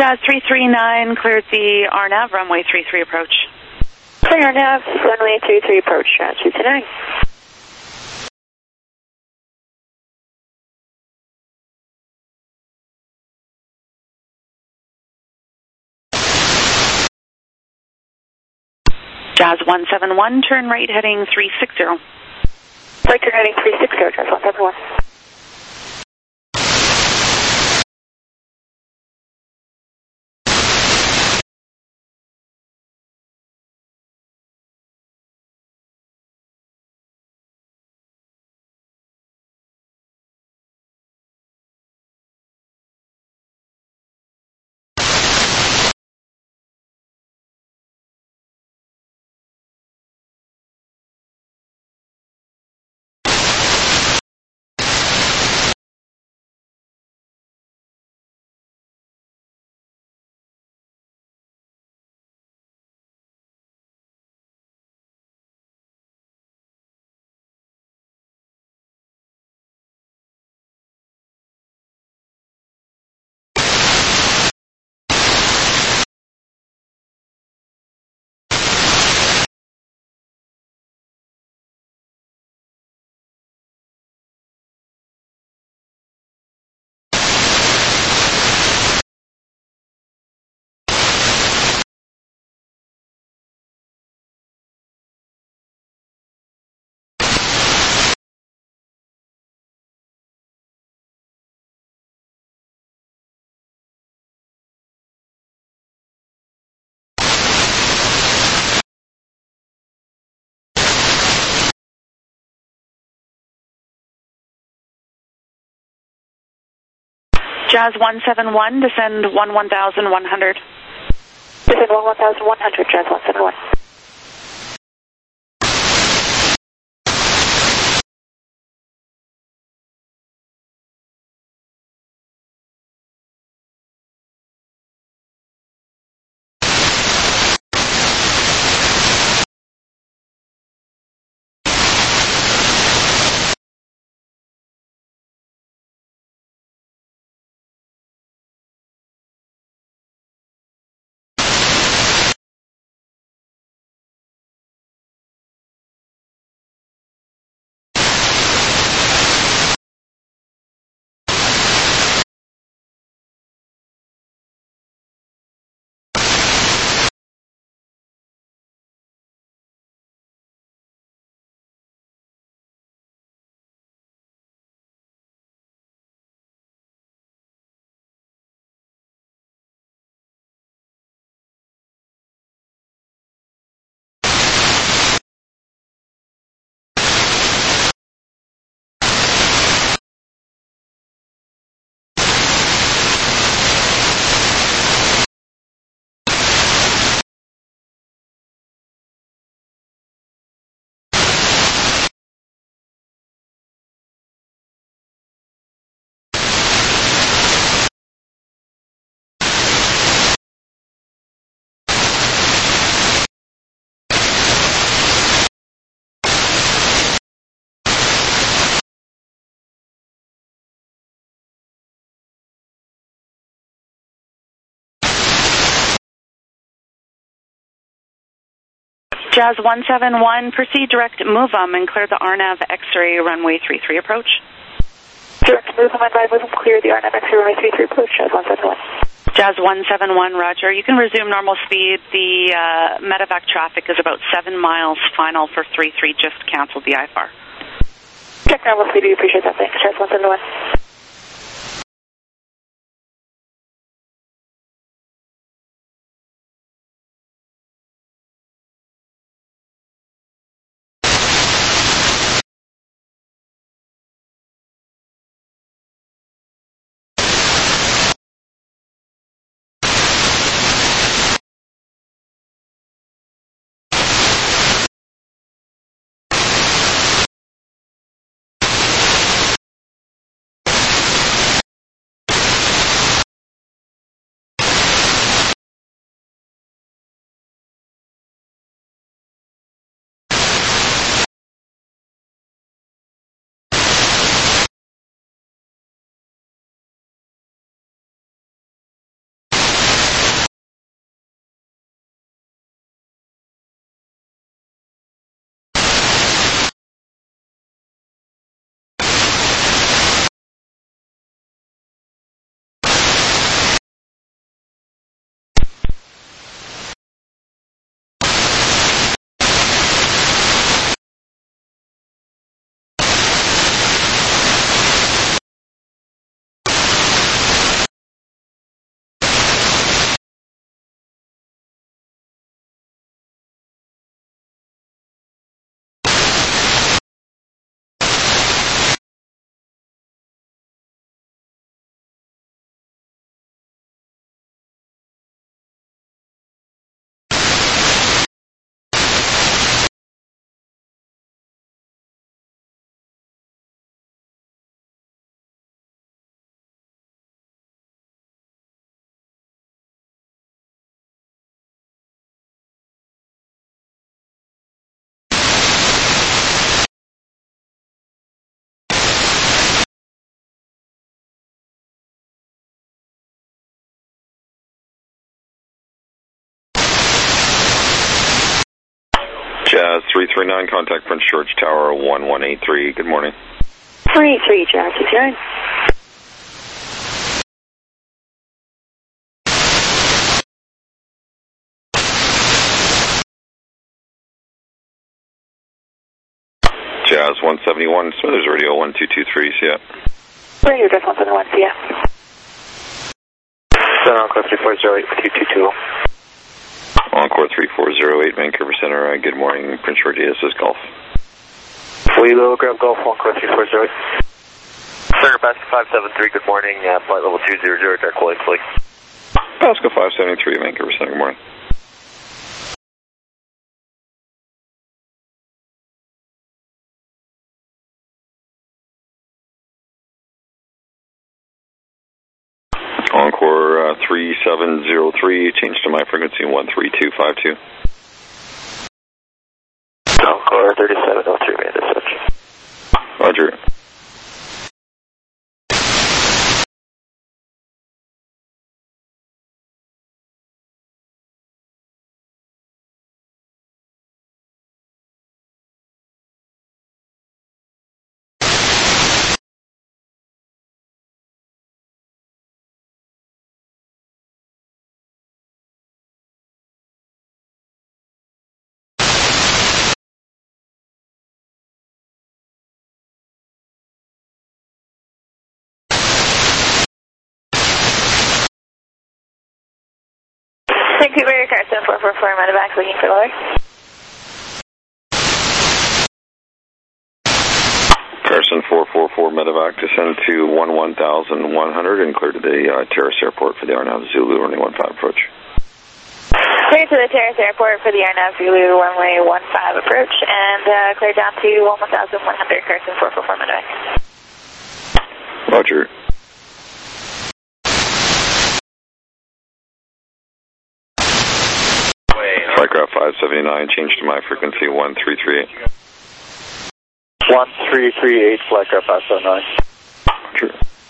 Jazz 339 cleared the RNAV, runway 33 approach. Clear RNAV, runway 33 approach, Jazz 339. Jazz 171, turn right heading 360. Right turn heading 360, Jazz 171. Jazz 171, descend 11,100. Descend 11,100, Jazz 171. Jazz 171, proceed direct move and clear the RNAV X-ray, runway 33 approach. Direct move and clear the RNAV X-ray, runway 33 approach, Jazz 171. Jazz 171, roger. You can resume normal speed. The medevac traffic is about 7 miles final for 33, just canceled the IFR. Check normal speed, we appreciate that, thanks, Jazz 171. 339, contact Prince George Tower 1183. Good morning. 483, Jazz 69. Jazz 171, Smithers Radio 1223, see ya. Radio Jazz 171, see ya. Center Encore 3408 with 222. Encore 3408, Vancouver Center, good morning, Prince George, this is Golf. Wheelo, grab Golf, Encore 3408. Center Basket 573, good morning, flight level 200, Dark Lake, please. Pasco 573, Vancouver Center, good morning. Encore 3703, change to my frequency 13252. Encore 3703, man, dispatch. Roger. Vancouver, Carson 444, medevac, looking for lower. Carson 444, medevac, descend to 11,100 and clear to the Terrace Airport for the RNAV Zulu runway 15 approach. Clear to the Terrace Airport for the RNAV Zulu runway 15 approach, and clear down to 11,100, Carson 444, medevac. Roger. Flightcraft 579, change to my frequency 1338. 1338, Flightcraft 579. True.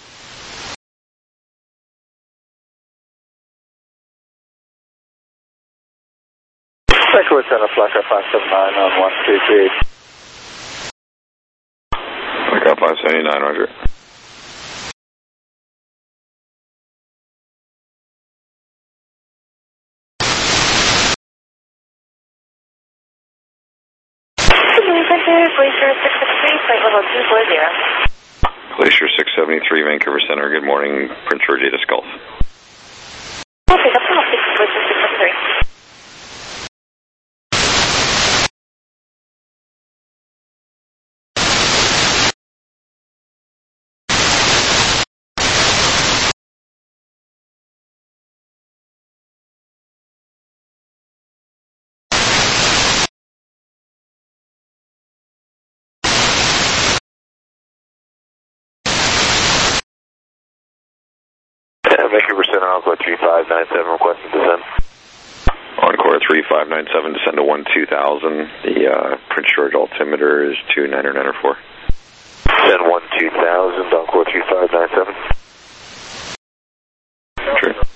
Vancouver Center, Flightcraft 579 on 1338. Flightcraft 579, roger. Glacier 673, flight level 240. Glacier 673, Vancouver Center, good morning, Prince George, Golf. Okay, that's all. Glacier 673. Vancouver Center, Encore 3597, requesting descent. Encore 3597, descend to 12,000. The Prince George altimeter is 2994. Descend 12,000, Encore 3597. True.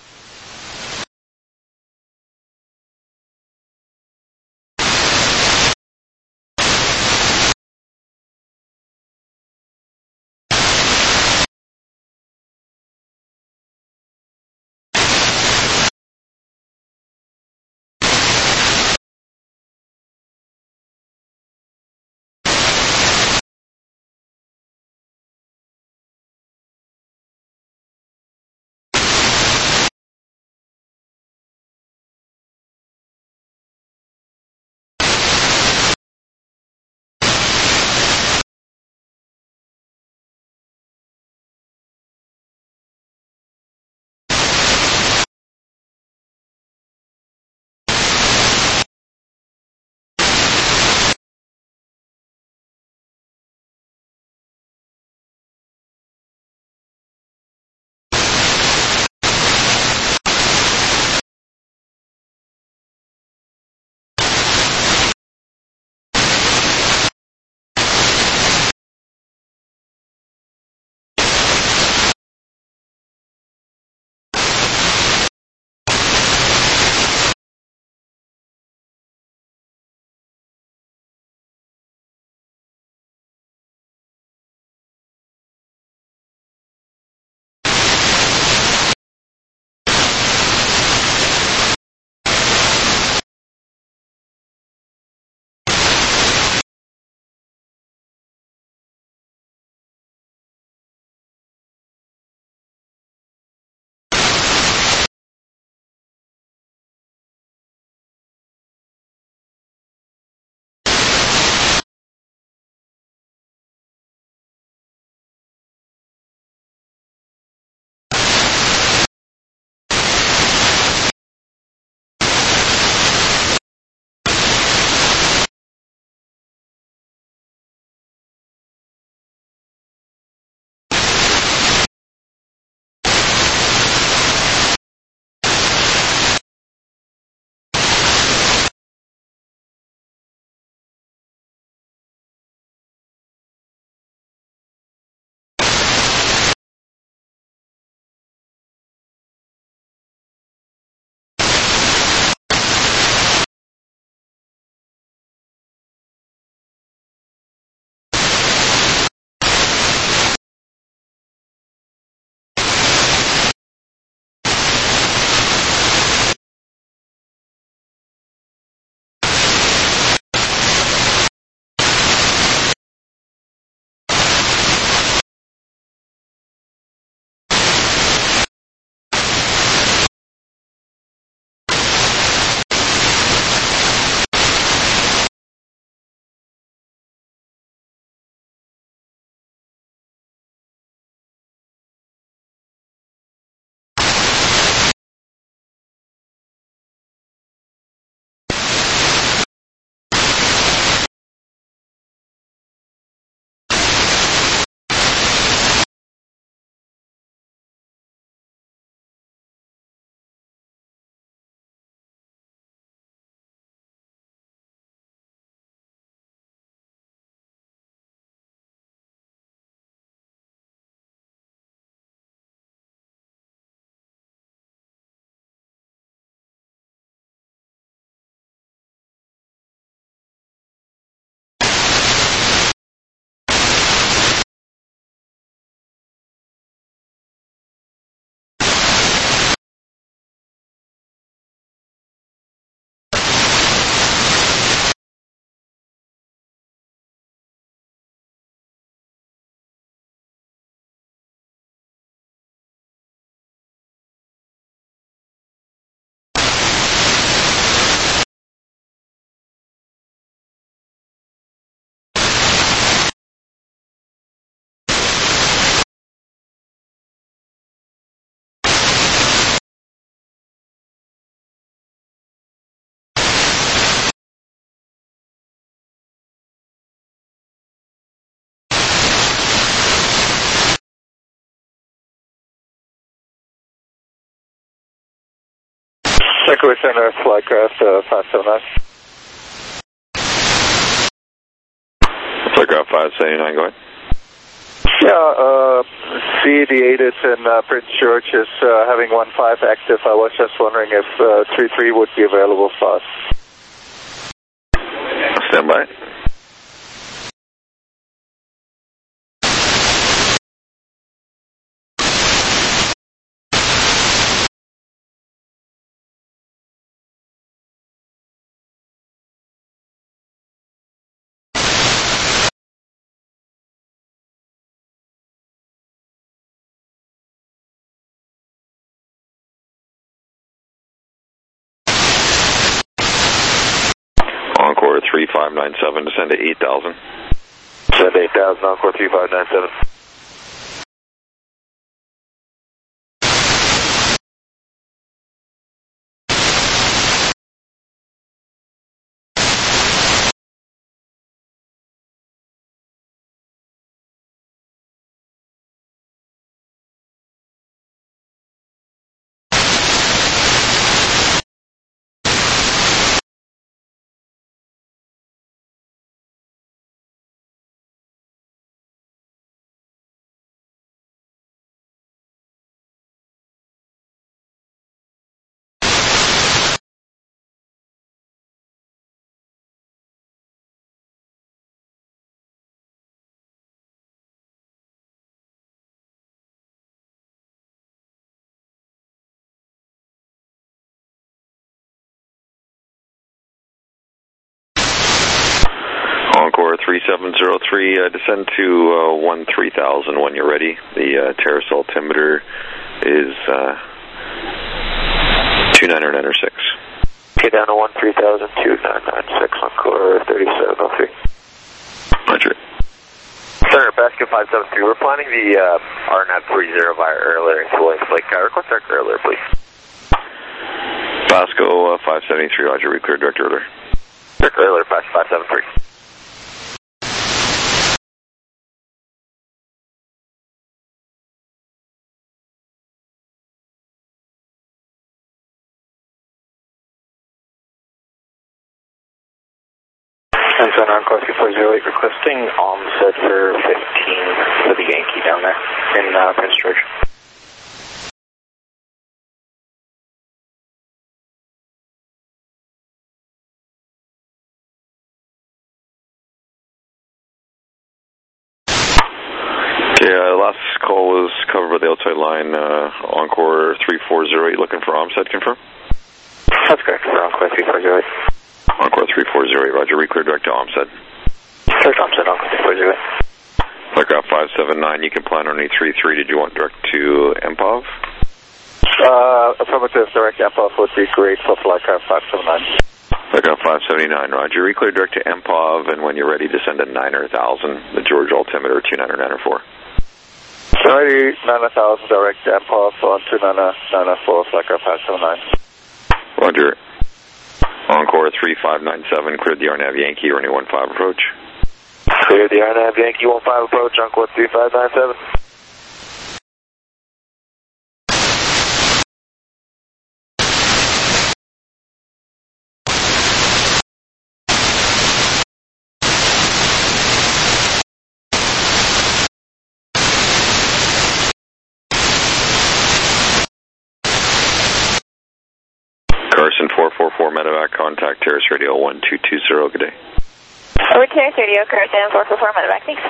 Vancouver Center, Flycraft 579. Flycraft 579, go ahead. Yeah, CD8 is in Prince George is having 1.5 active. I was just wondering if 3.3 would be available for us. Stand by. Encore 3597, descend to 8,000. Descend to 8,000, Encore 3597. Encore 3703, descend to 13,000 when you're ready. The terrace altimeter is 2996. Okay, down to 13,000, 2996, Encore 3703. Roger. Sir, Basket 573, we're planning the RNAV 30 via earlier into Lake. Request our earlier, please. Basco 573, Roger, we cleared direct earlier. Direct earlier, Basket 573. And so Encore 3408 requesting set for 15 for the Yankee down there in Prince George. Okay, last call was covered by the outside line, Encore 3408, looking for OMSET, confirm? That's correct, for Encore 3408. Encore 3408, Roger, reclear direct to OMSET. Direct OMSET, Encore 3408. Flycraft 579, you can plan on a 33, did you want direct to MPOV? Affirmative, direct MPOV would be great for Flycraft 579. Flycraft 579, Roger, reclear direct to MPOV, and when you're ready, descend to 9,000, the George altimeter 2994. Alrighty, 9,000 direct MPOV on 2994, Flycraft 579. Roger. Encore 3597, cleared the RNAV Yankee, running 15 approach. Cleared the RNAV Yankee 15 approach, Encore 3597. Carson 444 Medevac, contact Terrace Radio 1220, good day. Over Terrace Radio, Carson 444 Medevac, thanks.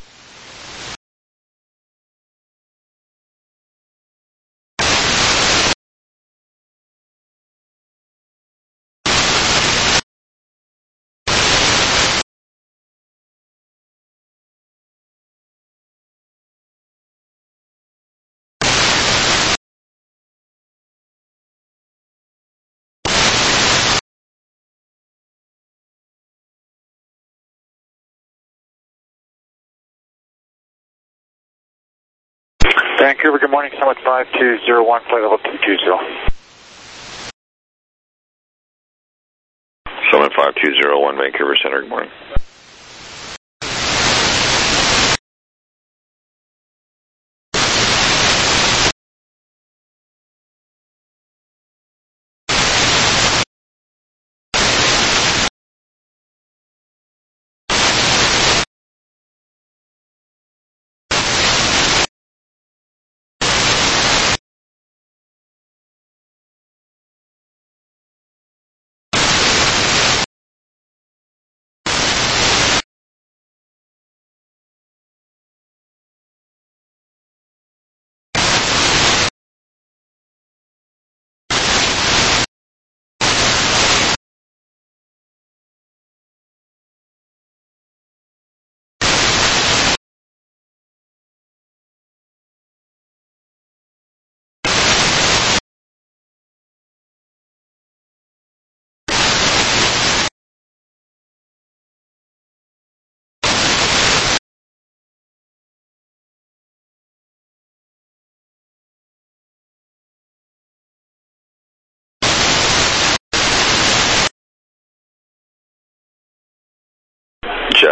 Vancouver, good morning, Summit 5201, flight level 220. Summit 5201, Vancouver Center, good morning.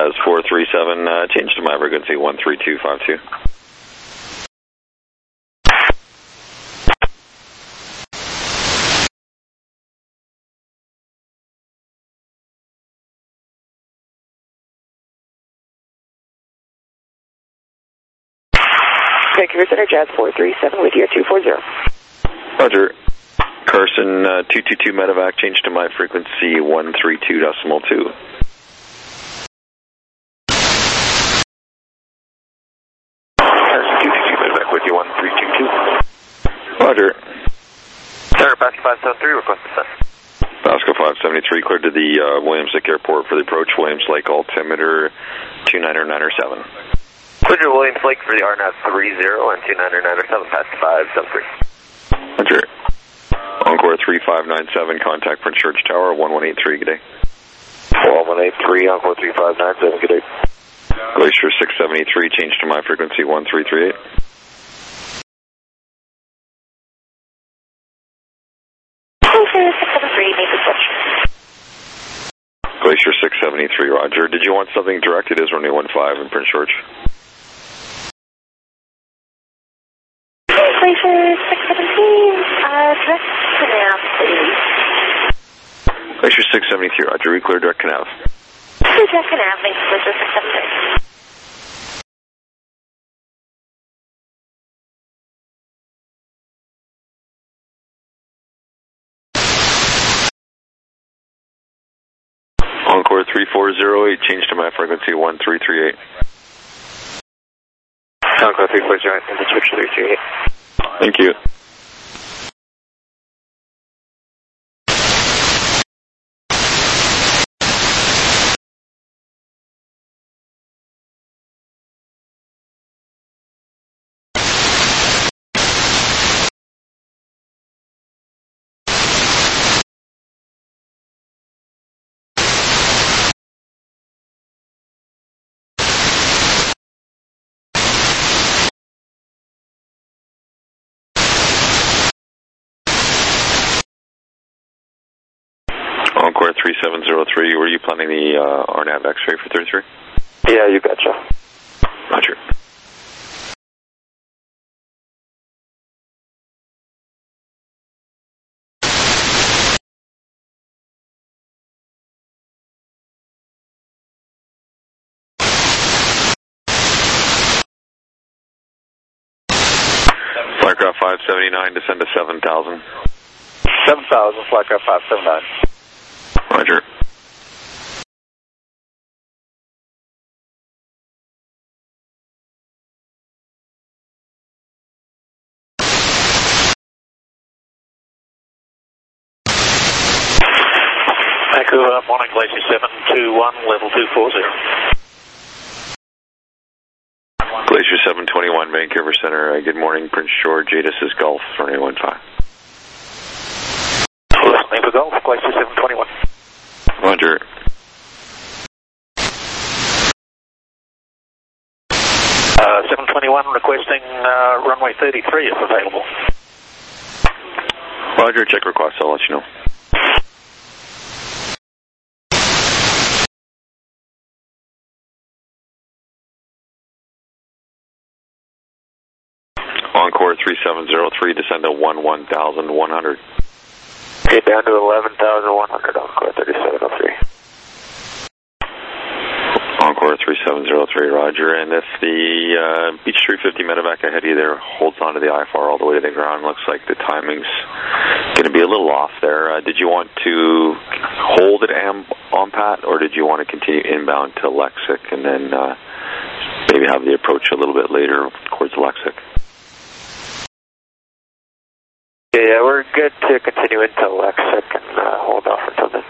Jazz 437, change to my frequency 13252. Vancouver Center, Jazz 437 with you at 240. Roger. Carson 222 medevac, change to my frequency 132.2. Carson 222 medevac with you 1322. Roger. Center, Basco 573, request descent. Basco 573, cleared to the Williams Lake Airport for the approach, Williams Lake, altimeter 29907. Cleared to Williams Lake for the RNAV 30 and 29907, past 573. Roger. Encore 3597, contact Prince George Tower, 1183, good day. 1183, Encore 3597, good day. Glacier 673, change to my frequency 1338. Glacier 673, Roger. Did you want something direct? It is runway 15 in Prince George. Glacier 617, direct Canal, please. Glacier 673, Roger. We clear direct Canal. Direct Canal, thanks, Glacier 673. Encore 3408, change to my frequency 1338. Encore 3408, into switch 338. Thank you. Encore 3703, were you planning the RNAV X-ray for 33? Yeah, you betcha. Roger. Flycraft 579, descend to 7,000. 7,000, Flycraft 579. Roger. Vancouver, morning, Glacier 721, level 240. Glacier 721, Vancouver Center. Good morning, Prince George. Jadis is Golf, runway 15. Listening for Golf, Glacier 721. Roger. Uh, 721 requesting runway 33 if available. Roger, check request. I'll let you know. Encore 3703, descend to 11,100. Okay, down to 11,100, Encore 3703. Encore 3703, Roger. And if the Beach 350 medevac ahead of you there holds onto the IFR all the way to the ground, looks like the timing's going to be a little off there. Did you want to hold at OMPAT, or did you want to continue inbound to Lexic and then maybe have the approach a little bit later towards Lexic? Yeah, we're good to continue into Lexic and hold off until then.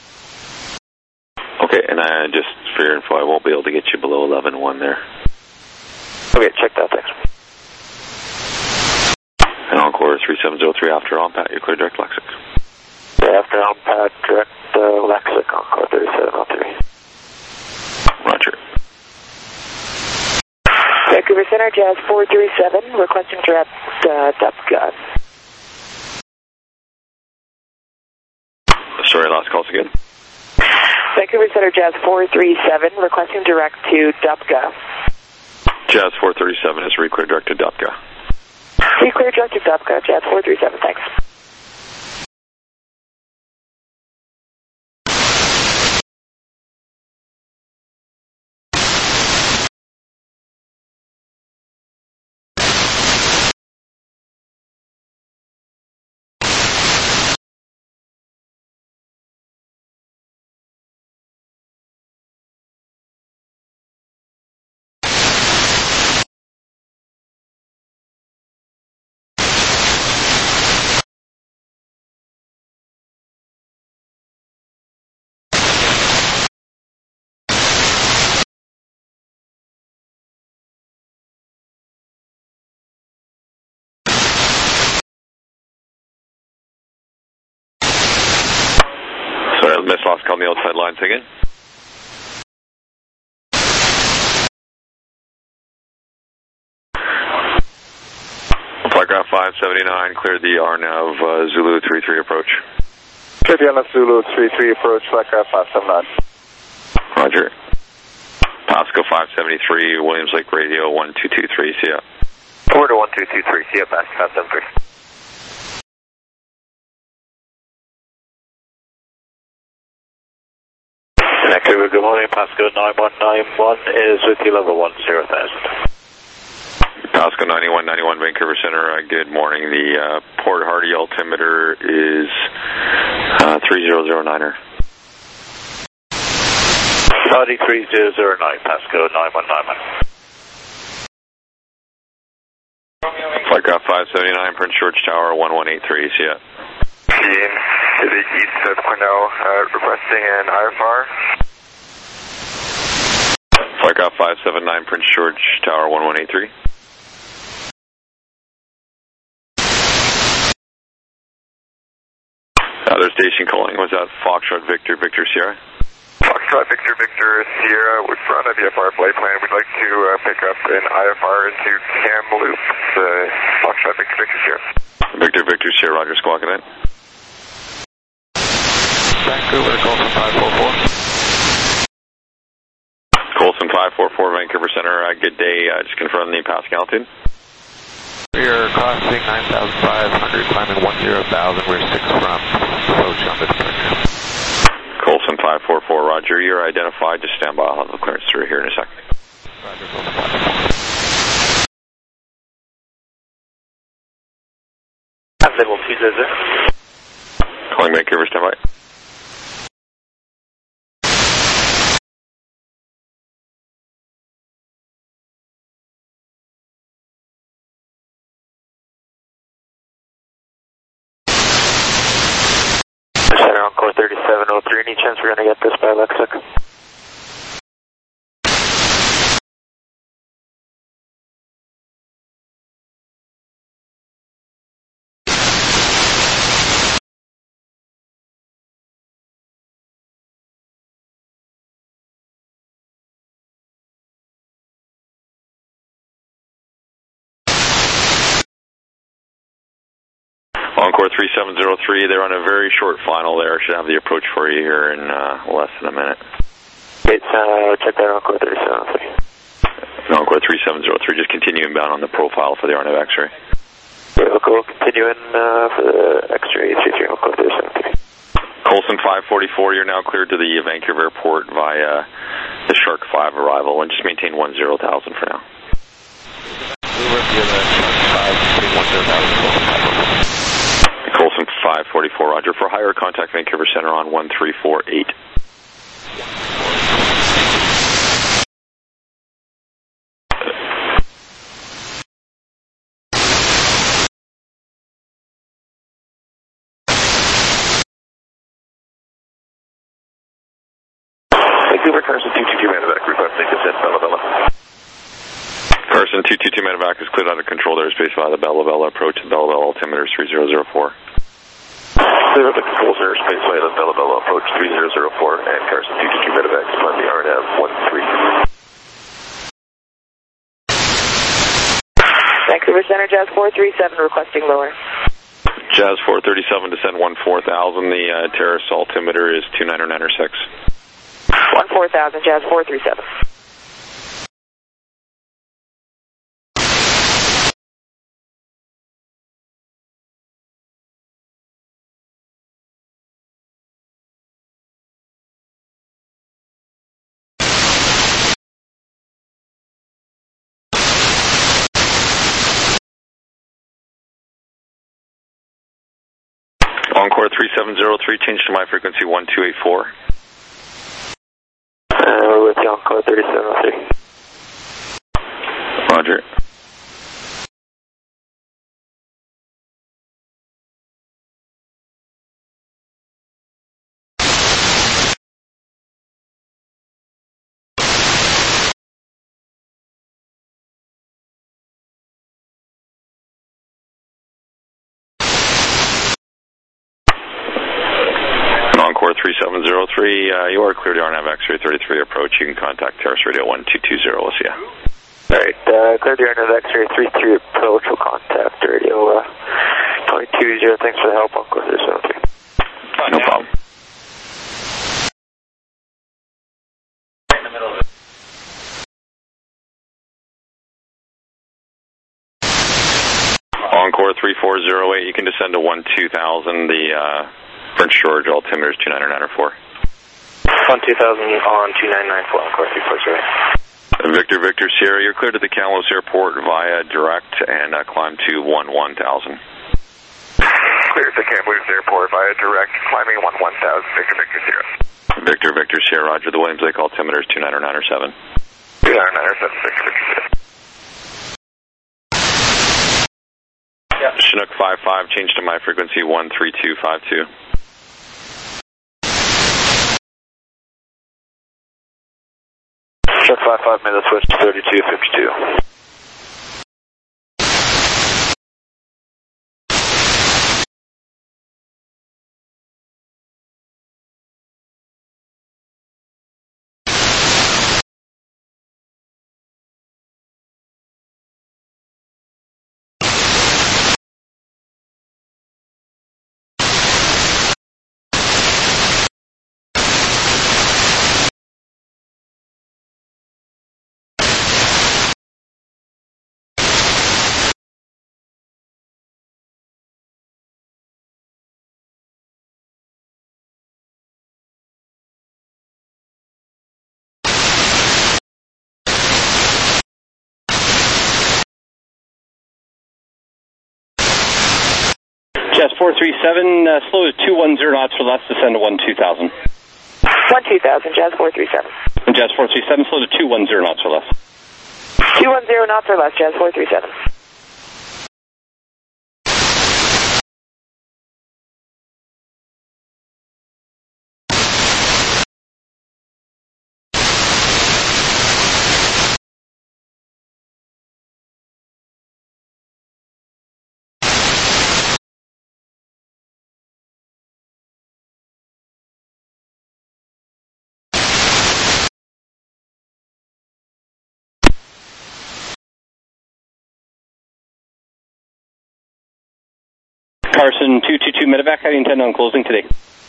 Okay, and just for your info, I won't be able to get you below 11.1 there. Okay, check that, thanks. And Encore 3703 after OMPAT, you're clear direct Lexic. Yeah, after OMPAT, direct Lexic, Encore 3703. Roger. Vancouver Center, Jazz 437, requesting direct depth gun. Sorry, last calls again. Vancouver Center. Center Jazz 437, requesting direct to Dupka. Jazz 437 is reclear direct to Dupka. Reclear direct to Dupka, Jazz 437, thanks. Sorry, Miss Lost call on the outside lines again. Flightcraft 579, cleared the RNAV Zulu 33 approach. Cleared the RNAV Zulu 33 approach, Flightcraft 579. Roger. Pasco 573, Williams Lake Radio 1223, see ya. Forward to 1223, see ya, Pasco 573. Good morning, Pasco 9191 is with you, level 10,000. Pasco 9191, Vancouver Center, good morning. The Port Hardy altimeter is 3009er. Hardy 3009, Pasco 9191. Flightcraft 579, Prince George Tower 1183, see ya. Team to the east of Cornell, requesting an IFR. Flightcraft 579, Prince George Tower 1183. Other station calling, was that Foxtrot Victor, Victor Sierra? Foxtrot Victor, Victor Sierra, with front of the IFR flight plan, we'd like to pick up an IFR into Kamloops, Foxtrot Victor, Victor Sierra. Victor, Victor Sierra, Roger, squawking in. Vancouver, Colson 544. Colson 544, Vancouver Center, good day, just confirm the passing altitude. We are crossing 9,500, climbing 10,000, we're 6 from approach on the departure. Colson 544, Roger, you're identified, just stand by, I'll have the clearance through here in a second. Roger, Colson 544. Level 200. Calling Vancouver, stand by. Encore 3703, any chance we're going to get this by Lexic? Encore 3703, they're on a very short final there. Should have the approach for you here in less than a minute. It's, check that Encore 3703. Encore 3703, just continue inbound on the profile for the RNAV X-ray. We'll continue in for the X-ray 33 Encore 3703. Colson 544, you're now cleared to the Vancouver airport via the Shark 5 arrival, and just maintain 10,000 for now. Colson 544, Roger. For higher, contact Vancouver Center on 1348. Vancouver, Carson 222 Medevac, requesting descent Bella Bella. Carson 222 Medevac is cleared out of control airspace via the Bella Bella approach to Bella Bella altimeter 3004. Clear up the controls airspace via the Bella Bella approach 3004 and Carson 222 Medevac on the RNAV 13. Vancouver Center, Jazz 437, requesting lower. Jazz 437, descend 14,000. The terrace altimeter is 29906. 14,000, Jazz 437. Encore 3703, change to my frequency 1284. We're with you, Encore 3703. Roger. Encore 3703, you are clear to RNAV X-ray 33 approach. You can contact Terrace Radio 1220. We'll see ya. Alright, clear to RNAV X-ray 33 approach. We'll contact Radio 220. Thanks for the help, Encore 3703. No problem. Encore 3408, you can descend to 12000, the French George altimeter is 29994. 12000 on 2994, Encore 3408. Victor, Victor, Sierra, you're clear to the Kamloops Airport via direct and climb to 11000. Clear to the Kamloops Airport via direct, climbing 11000, Victor, Victor, Sierra. Victor, Victor, Sierra, Roger, the Williams Lake altimeter is 29907. 29907, Victor, Victor, Sierra. Chinook 55, change to my frequency 13252. Chinook 55, made the switch to 3252. Jazz 437, slow to 210 knots for less, descend to 12000. 12000, Jazz 437. Jazz 437, slow to 210 knots or less. 210 knots or less, Jazz 437. Carson 222 Medevac, how do you intend on closing today?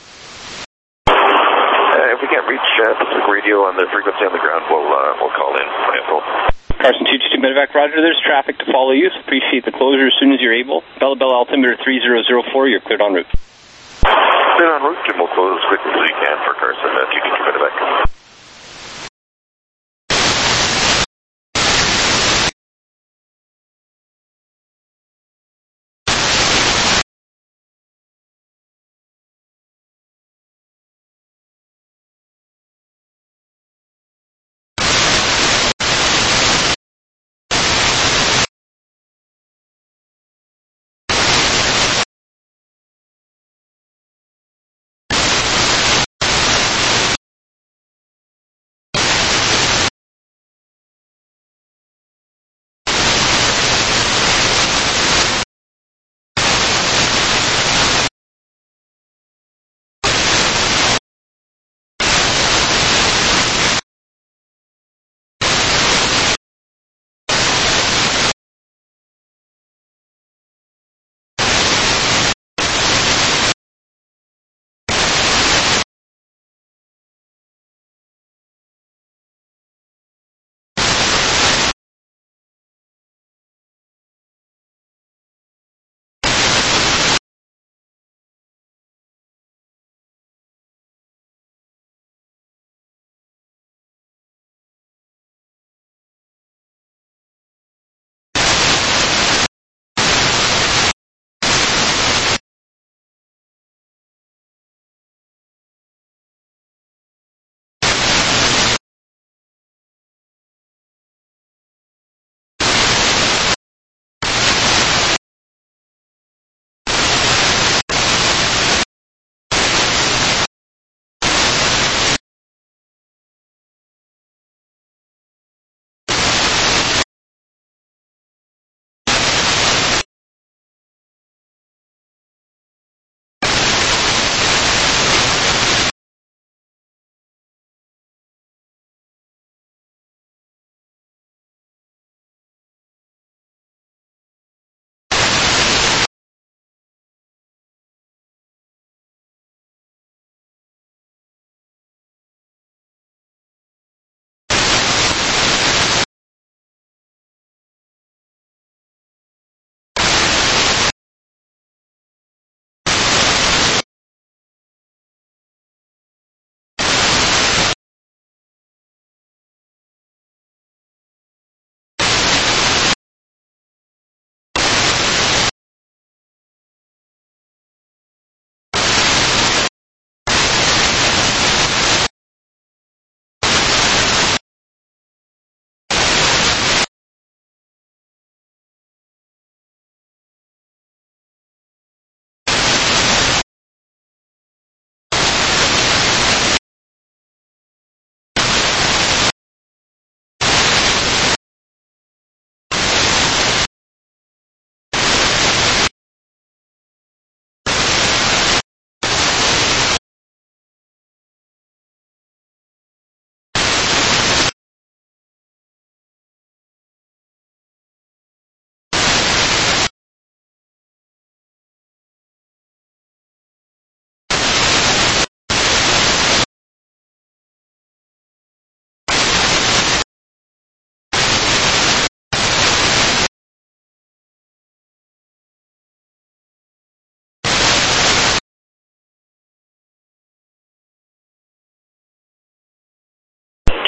If we can't reach Pacific Radio on the frequency on the ground, we'll call in. Carson 222 Medevac, Roger, there's traffic to follow you, so appreciate the closure as soon as you're able. Bella Bella altimeter 3004, you're cleared en route. Cleared en route, Jim will close as quickly as we can for Carson 222 Medevac.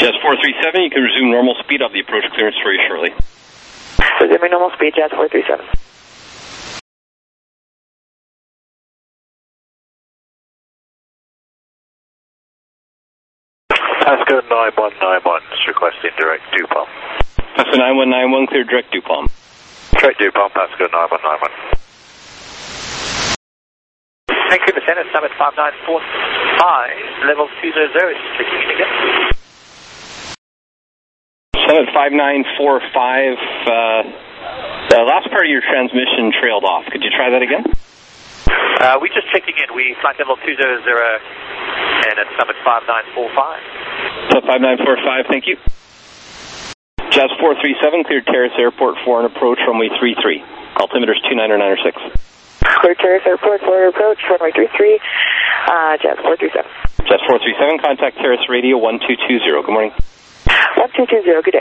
Jazz 437, you can resume normal speed. I'll have the approach clearance for you shortly. Resuming normal speed, Jazz 437. Pasco 9191, requesting direct DUPALM. Pasco 9191, clear direct DUPALM. Direct DUPALM, Pasco 9191. Vancouver Center, Summit 5945, level 200, speaking in again. Summit 5945, the last part of your transmission trailed off. Could you try that again? We're just checking in. We flight level 200 and at Summit 5945. Summit 5945, thank you. Jazz 437, cleared Terrace Airport for an approach runway 33. Altimeter's 29906. Clear Terrace Airport for approach, runway 33, Jazz 437. Jazz 437, contact Terrace Radio 1220. Good morning. 1220, good day.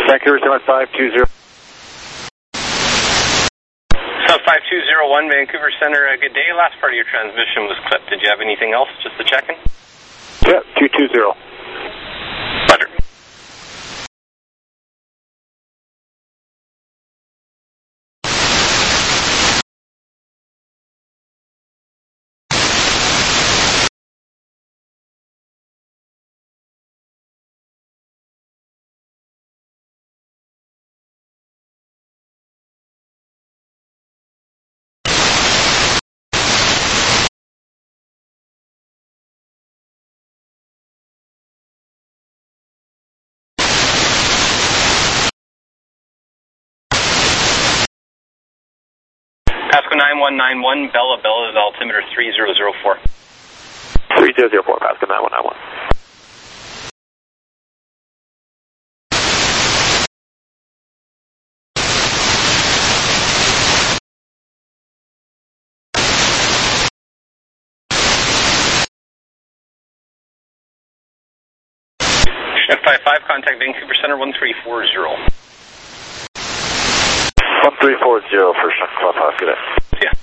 Vancouver 7520. Sub 5201, Vancouver Center, good day. Last part of your transmission was clipped. Did you have anything else just to check in? Yeah, 220. Roger. Pasco 9191, Bella is altimeter 3004. 3004, Pasco 9191. F55, contact Vancouver Center 1340. 1340 for Clubhouse, good day. Yeah.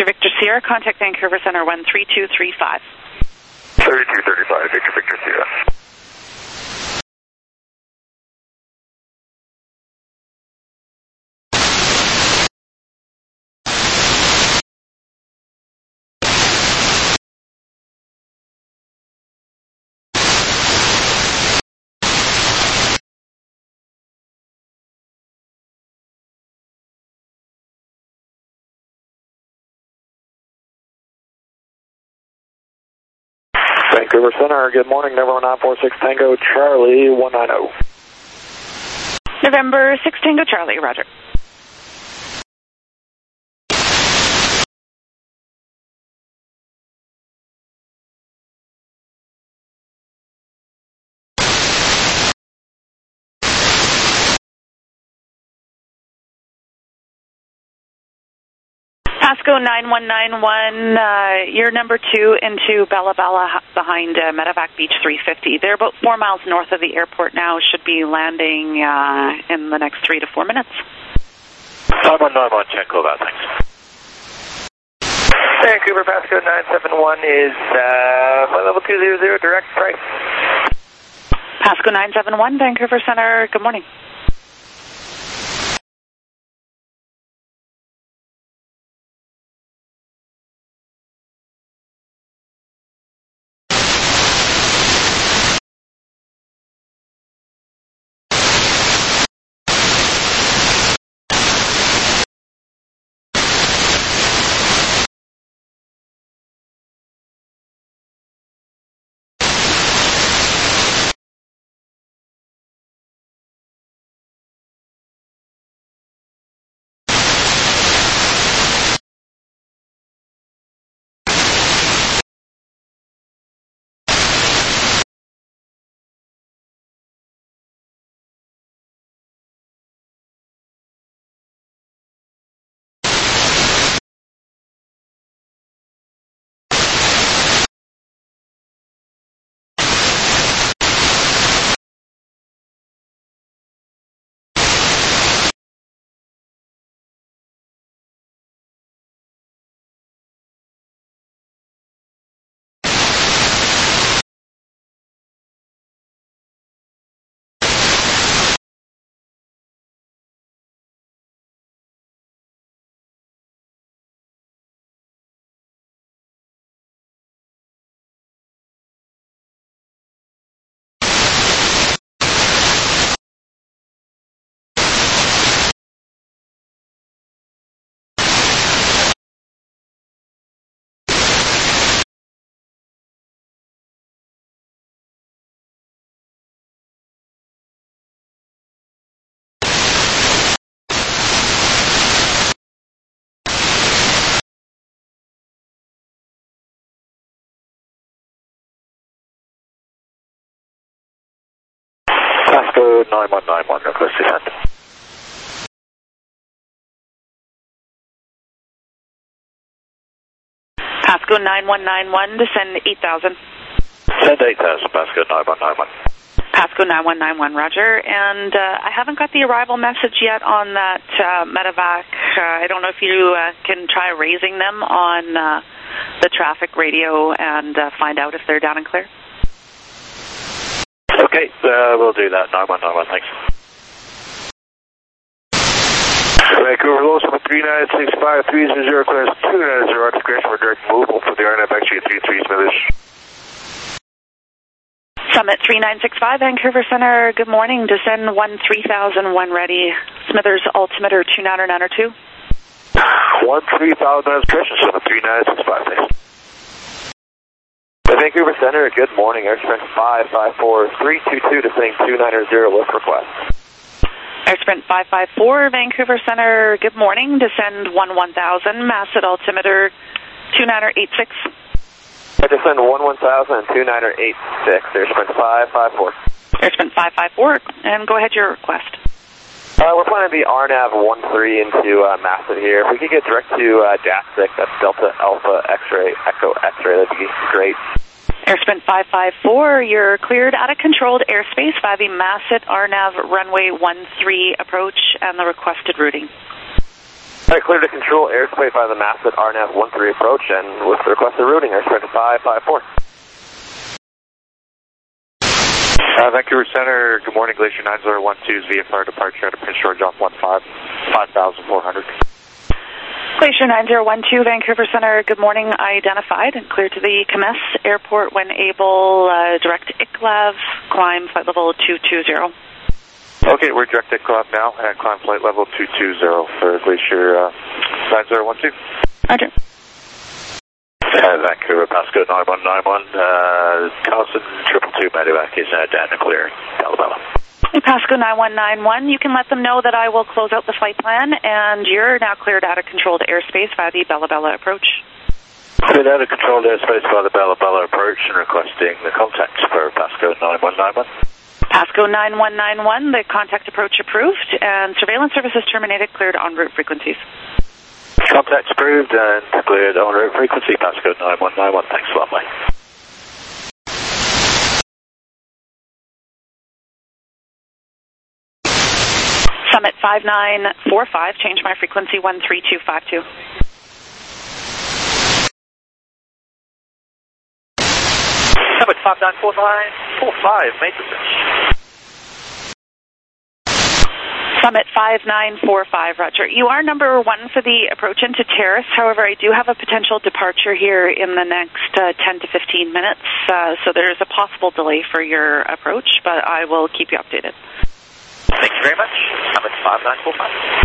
Victor Sierra, contact Vancouver Center 13235. 3235, Victor Sierra. Vancouver Center, good morning, November 946 Tango Charlie 190. November 6 Tango Charlie, roger. Pasco 9191, you're number 2 into Bella Bella behind Medevac Beach 350. They're about 4 miles north of the airport now, should be landing in the next 3 to 4 minutes. 9191, check call that, thanks. Vancouver Pasco 971 is flight level 200, direct price. Pasco 971, Vancouver Center, good morning. Pasco 9191, request descent. Pasco 9191, descend 8,000. Send 8,000, Pasco 9191. Pasco 9191, roger. And I haven't got the arrival message yet on that Medevac. I don't know if you can try raising them on the traffic radio and find out if they're down and clear. Okay, we'll do that. 9191, thanks. Vancouver, Los 3965, 300, request 290, execution for direct mobile for the RNF actually 33 Smithers. Summit 3965, Vancouver Center, good morning. Descend 13001 ready. Smithers altimeter 2992. 13000 execution, Summit 3965, thanks. Vancouver Center, good morning. Airsprint 554322 descending 290, lift request. Airsprint 554, Vancouver Center, good morning. Descend 1000, mass at altimeter 2986. Descend 1000 and 2986, Airsprint 554. Airsprint 554, and go ahead, your request. We're planning the RNAV 13 into Masset here. If we could get direct to DAT6, that's Delta Alpha X-ray, Echo X-ray, that'd be great. Airsprint 554, you're cleared out of controlled airspace by the Masset RNAV runway 13 approach and the requested routing. Alright, clear to control airspace by the mast at RNAV 13 approach, and with the requested routing, airspace to 554. Vancouver Center, good morning, Glacier 9012's VFR departure out of Prince George off 5,400. Glacier 9012, Vancouver Center, good morning, identified and clear to the Camas Airport when able, direct ICLAV, climb flight level 220. Okay, we're direct ICLAV now, and climb flight level 220 for Glacier 9012. Roger. Vancouver, Pasco 9191, Carlson 222 medevac is down and clear, Bella Bella. Pasco 9191, you can let them know that I will close out the flight plan, and you're now cleared out of controlled airspace via the Bella Bella approach. Cleared out of controlled airspace via the Bella Bella approach and requesting the contact for Pasco 9191. Pasco 9191, the contact approach approved, and surveillance services terminated, cleared en route frequencies. Contact approved and cleared en route frequency, Pasco 9191. Thanks a lot, mate. Summit 5945, change my frequency 13252. Summit 5945, maintenance. Summit 5945, Roger. You are number one for the approach into Terrace. However, I do have a potential departure here in the next 10 to 15 minutes, so there's a possible delay for your approach, but I will keep you updated. Thank you very much. Summit 5945.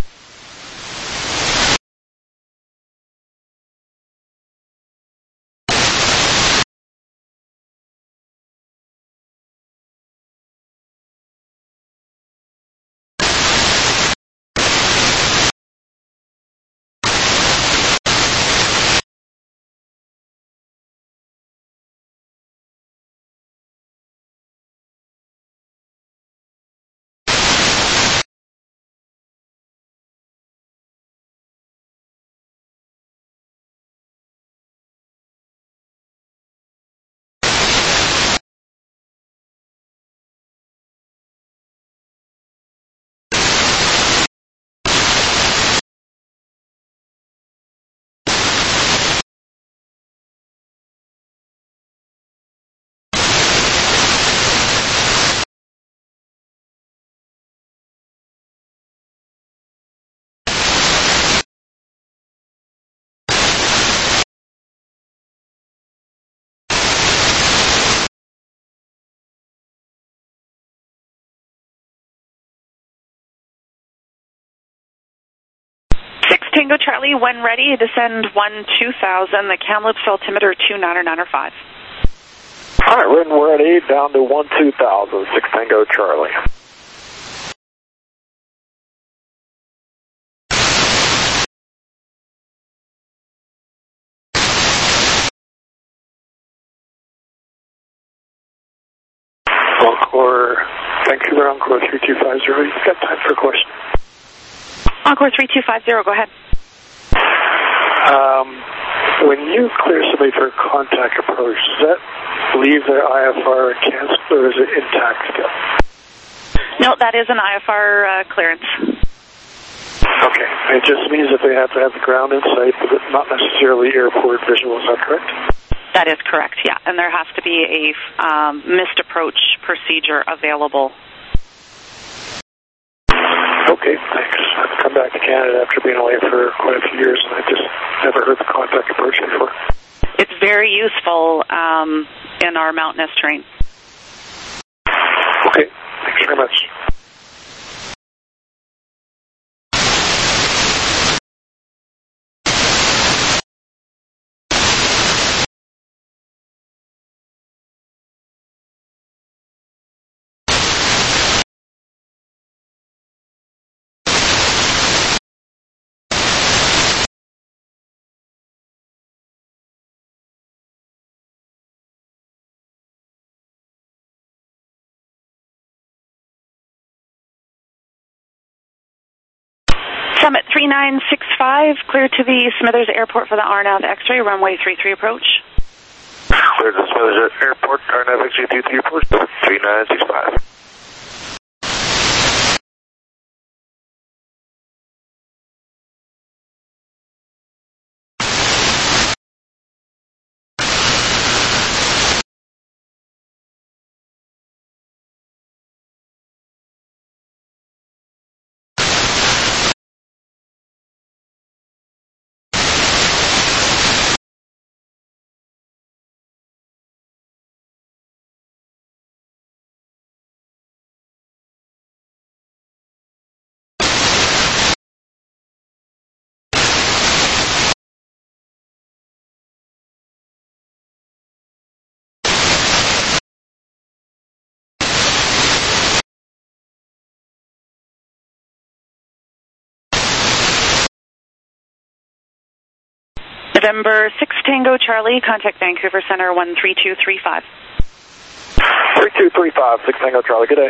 Tango Charlie, when ready, descend 1-2000, the Kamloops altimeter 29905. Alright, when ready, down to 1-2000, 6 Tango Charlie. Encore, Vancouver, Encore 3250, you've got time for a question. Encore 3250, go ahead. When you clear somebody for contact approach, does that leave their IFR and cancel, or is it intact still? No, that is an IFR clearance. Okay, it just means that they have to have the ground in sight, but not necessarily airport visual, is that correct? That is correct, yeah, and there has to be a missed approach procedure available. Okay, thanks. I've come back to Canada after being away for quite a few years, and I just never heard the contact approach before. It's very useful in our mountainous terrain. Okay, thanks very much. Summit 3965, clear to the Smithers Airport for the RNAV X-ray, runway 33 approach. Clear to Smithers Airport, RNAV X-ray 33 approach, 3965. November 6 Tango Charlie, contact Vancouver Center 13235. 3235, 6 Tango Charlie, good day.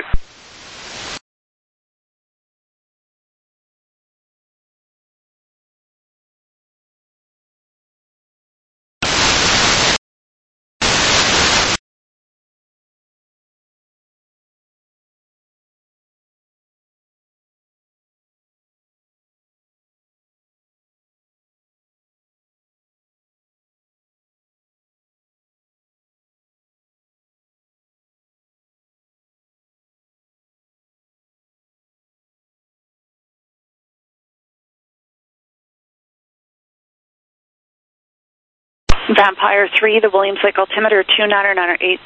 Vampire 3, the Williams Lake altimeter 29908.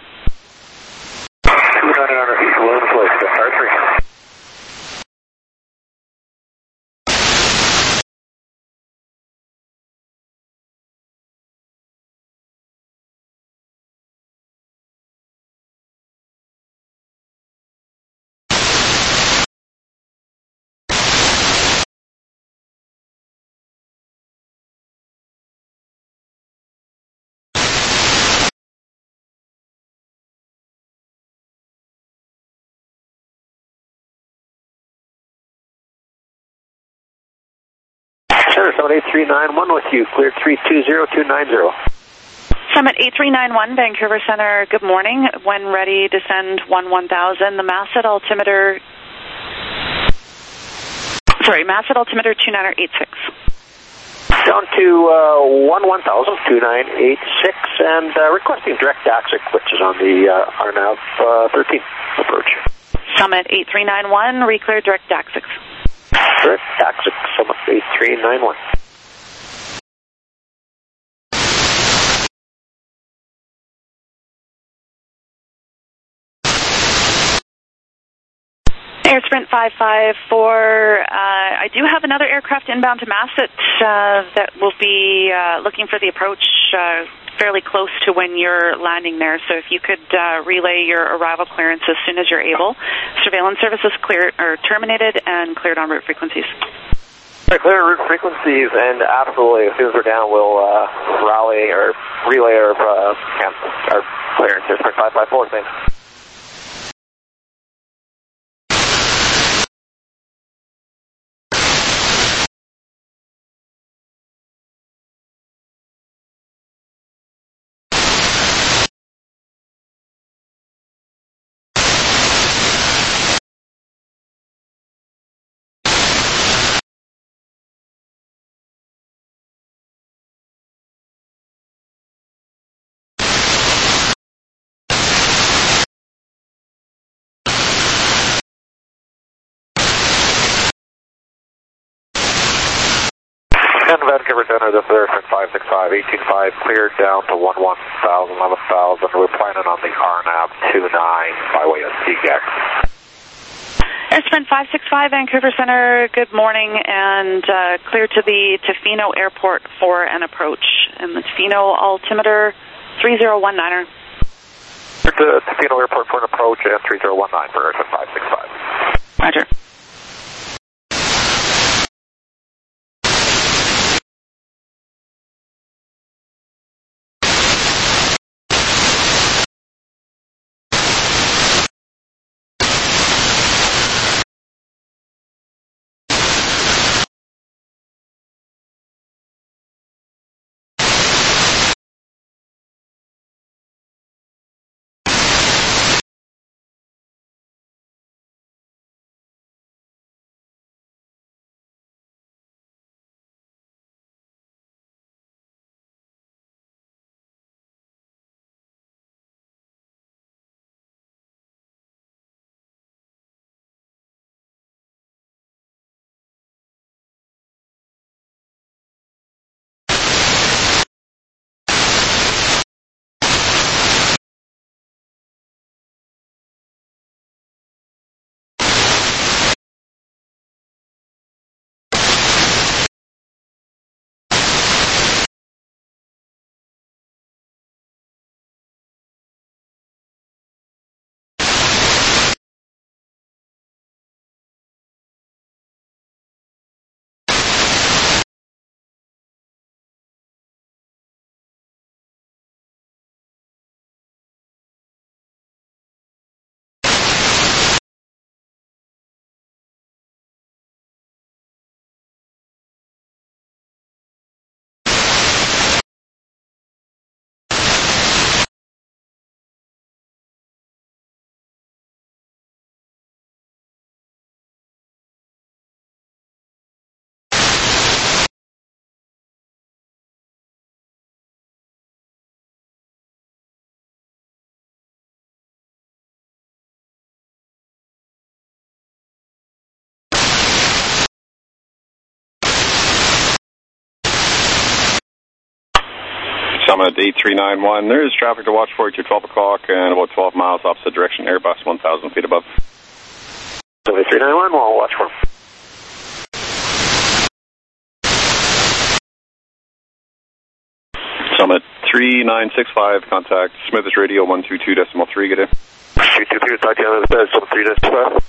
29908, Williams Lake, Vampire 3. Center, Summit 8391 with you, cleared 320290. Summit 8391, Vancouver Center, good morning. When ready, descend 1000. The mass at altimeter 29886. Down to 1000, 2986, and requesting direct Daxic, which is on the RNAV 13 approach. Summit 8391, reclear direct Daxic. Direct Daxic, Summit 8391. Air Sprint 554, I do have another aircraft inbound to Masset that will be looking for the approach fairly close to when you're landing there. So if you could relay your arrival clearance as soon as you're able. Surveillance services cleared or terminated and cleared on route frequencies. Clear route frequencies, and absolutely, as soon as we're down, we'll rally or relay our clearance. Air Sprint 554, thanks. And Vancouver Center, this is Air Sprint 565, 185, cleared down to 11,000, 11,000. We're planning on the RNAV 29 by way of CGAC. Air Sprint 565, Vancouver Center, good morning, and clear to the Tofino Airport for an approach. And the Tofino altimeter 3019er. To Tofino Airport for an approach and 3019 for Air Sprint 565. Roger. Summit 8391. There is traffic to watch for at your 12 o'clock and about 12 miles opposite direction, Airbus 1,000 feet above. Summit 8391, we'll watch for him. Summit 3965, contact Smithers Radio 122.3, get in. 222, talk to you on the Summit 3.5.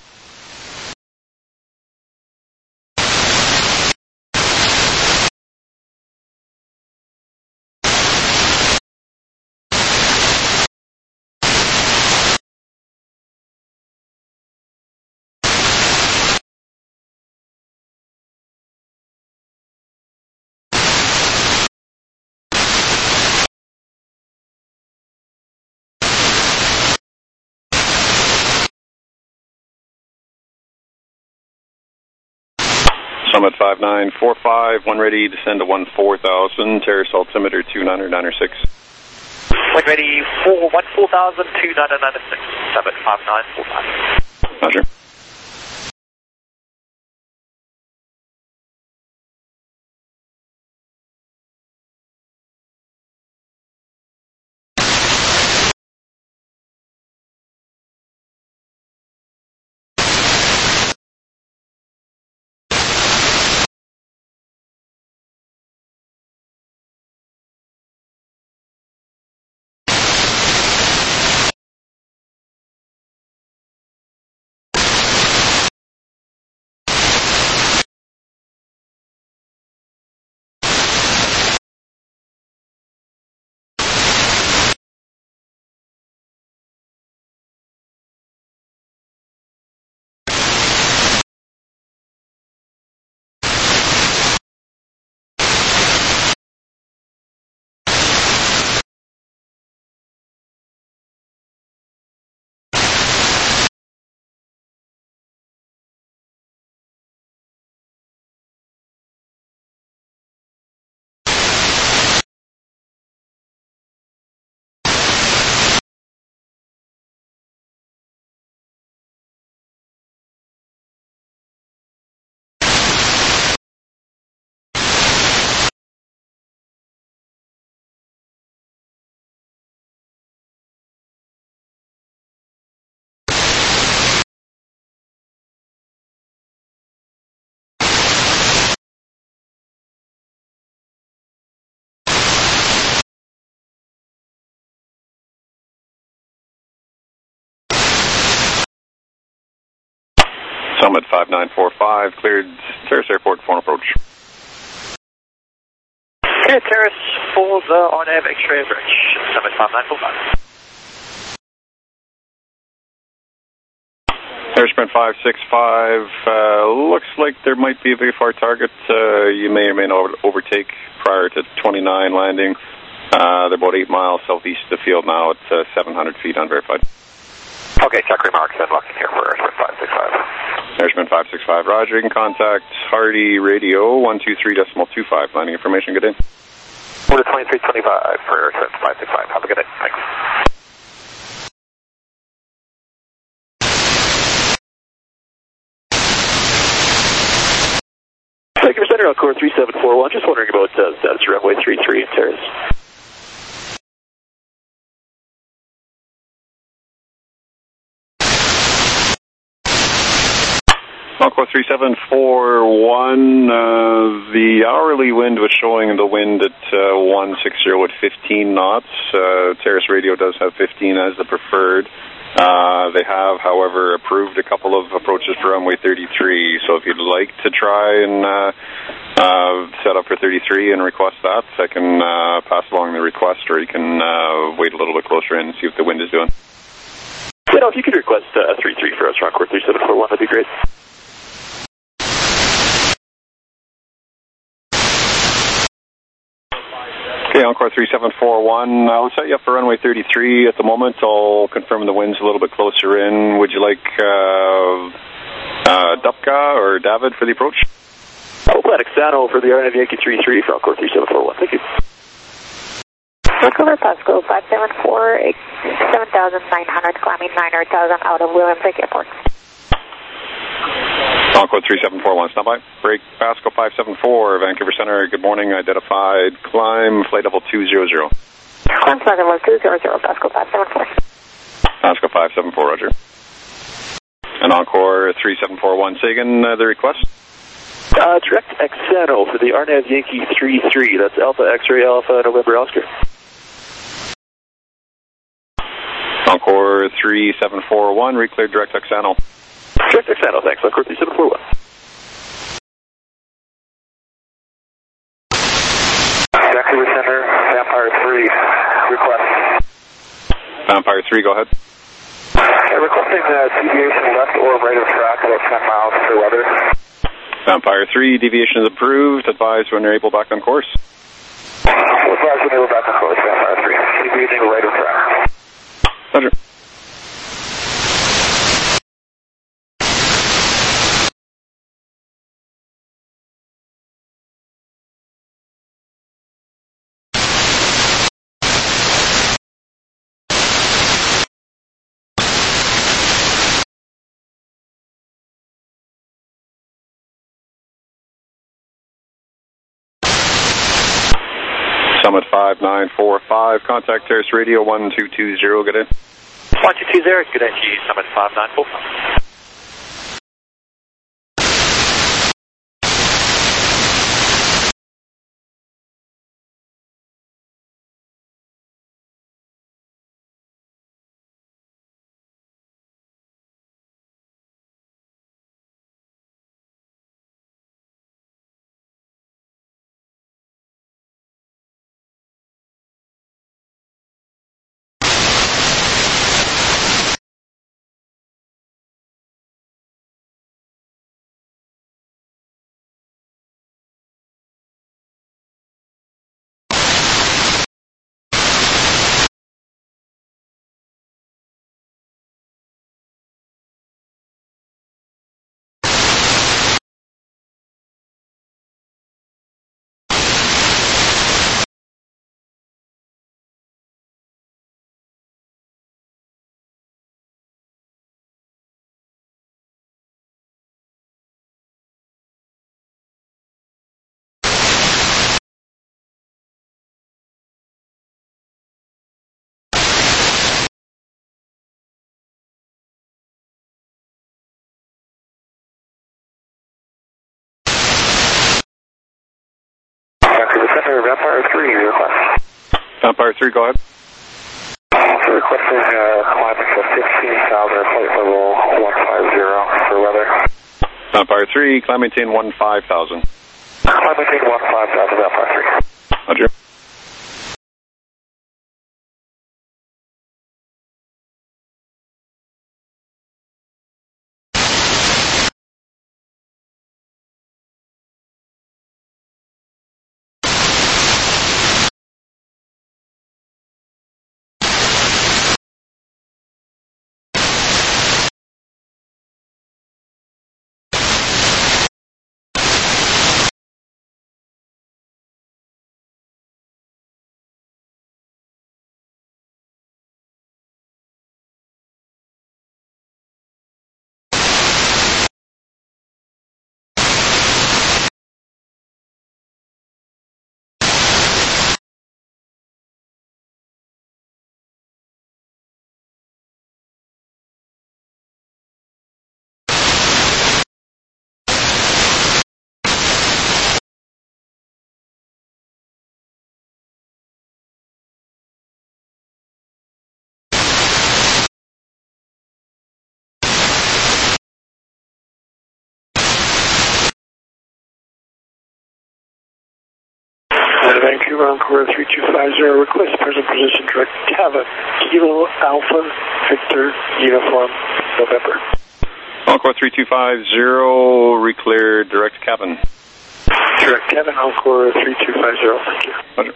Summit 5945, one ready, descend to 14,000, terrace altimeter 2996. One ready, 14,000, 2996. Summit 5945. Roger. Summit 5945, cleared Terrace Airport, phone approach. Okay, Terrace, full on air, X-ray approach. Summit 5945. Airsprint 565, looks like there might be a very far target. You may or may not overtake prior to 29 landing. They're about 8 miles southeast of the field now at 700 feet unverified. Okay, check remarks and looking here for Airsprint 565. Airsprint 565, roger. You can contact Hardy Radio 123.25. Landing information, good day. Order 2325 for Airsprint 565. Have a good day. Thanks. Thank you, Center, Encore 3741. Just wondering about status runway 33 in Terrace. Encore 3741, the hourly wind was showing the wind at 160 at 15 knots. Terrace Radio does have 15 as the preferred. They have, however, approved a couple of approaches for runway 33, so if you'd like to try and set up for 33 and request that, I can pass along the request, or you can wait a little bit closer in and see what the wind is doing. You know, if you could request 33 for us, Encore 3741, that'd be great. Okay, Encore 3741. I'll set you up for runway 33 at the moment. I'll confirm the wind's a little bit closer in. Would you like Dupka or David for the approach? Atlantic Sano for the RNAV Yankee 33 for Encore 3741. Thank you. Vancouver Pasco 574, 7,900, climbing 9,000 out of William Lake Airport. Encore 3741, stand by. Break Pasco 574, Vancouver Center, good morning, identified, climb, flight level 200. Climb 71200, Pascal 574. Pascal 574, roger. And Encore 3741, say again the request? Direct Xano for the RNAV Yankee 33. That's Alpha X-Ray Alpha November Oscar. Encore 3741, reclear direct Xano. Direct Xano, thanks. Encore 3741. Vancouver Center, Vampire 3, request. Vampire 3, go ahead. Requesting deviation left or right of track about 10 miles for weather. Vampire 3, deviation is approved. Advise when you're able back on course. Advise when you're back on course, Vampire 3. Deviating right of track. Roger. Summit 5945, contact Terrace Radio 1220, good day. 1220, good day to you, Summit 5945. Vampire 3, request. Vampire 3, go ahead. Requesting climbing to 15,000 flight level 150 for weather. Vampire 3, climb maintain 15,000. Climb maintain 15,000, Vampire 3. Roger. Vancouver Encore 3250, request present position direct cabin, Kilo Alpha Victor Uniform November. Encore 3250, reclear direct cabin. Direct cabin, Encore 3250, thank you. Roger.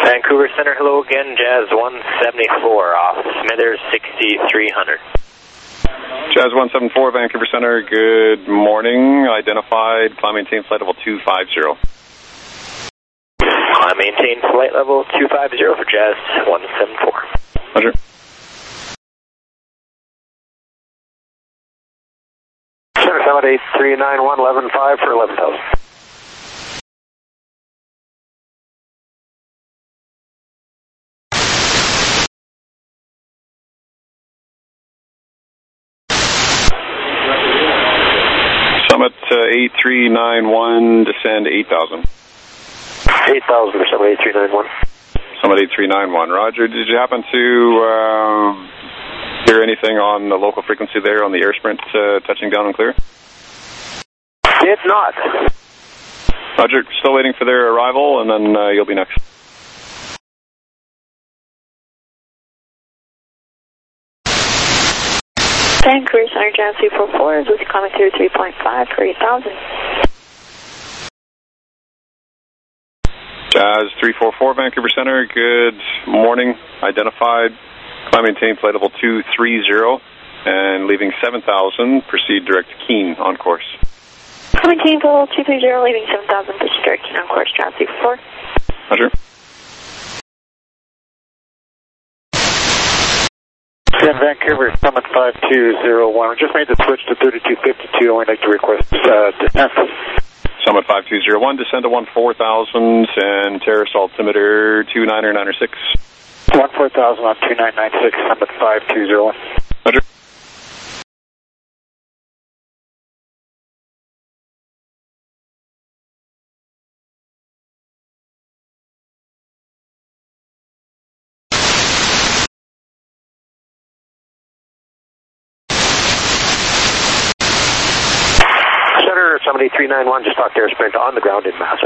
Vancouver Center, hello again, Jazz 174 off Smithers 6300. Jazz 174, Vancouver Center, good morning. Identified, climb maintain flight level 250. Climb maintain flight level 250 for Jazz 174. Roger. Center Summit 8391, 11.5 for 11,000. Summit 8391, descend 8,000. 8,000 for Summit 8391. Summit 8391. Roger, did you happen to hear anything on the local frequency there on the Air Sprint touching down and clear? Did not. Roger, still waiting for their arrival, and then you'll be next. Vancouver Center, Jazz 244 is with climbing through 3.5 for 8,000. Jazz 344, Vancouver Center, good morning. Identified, climb maintain flight level 230, and leaving 7,000, proceed direct to Keene on course. Climb maintain flight level 230, leaving 7,000, proceed direct to Keene on course, Jazz 244. Roger. Vancouver, Summit 5201. We just made the switch to 3252 and we'd like to request descent. Summit 5201, descend to 14,000 and terrace altimeter 2996. 14,000 on 2996, Summit 5201. Roger. Summit 8391, just talked to Air Sprint on the ground in Massa.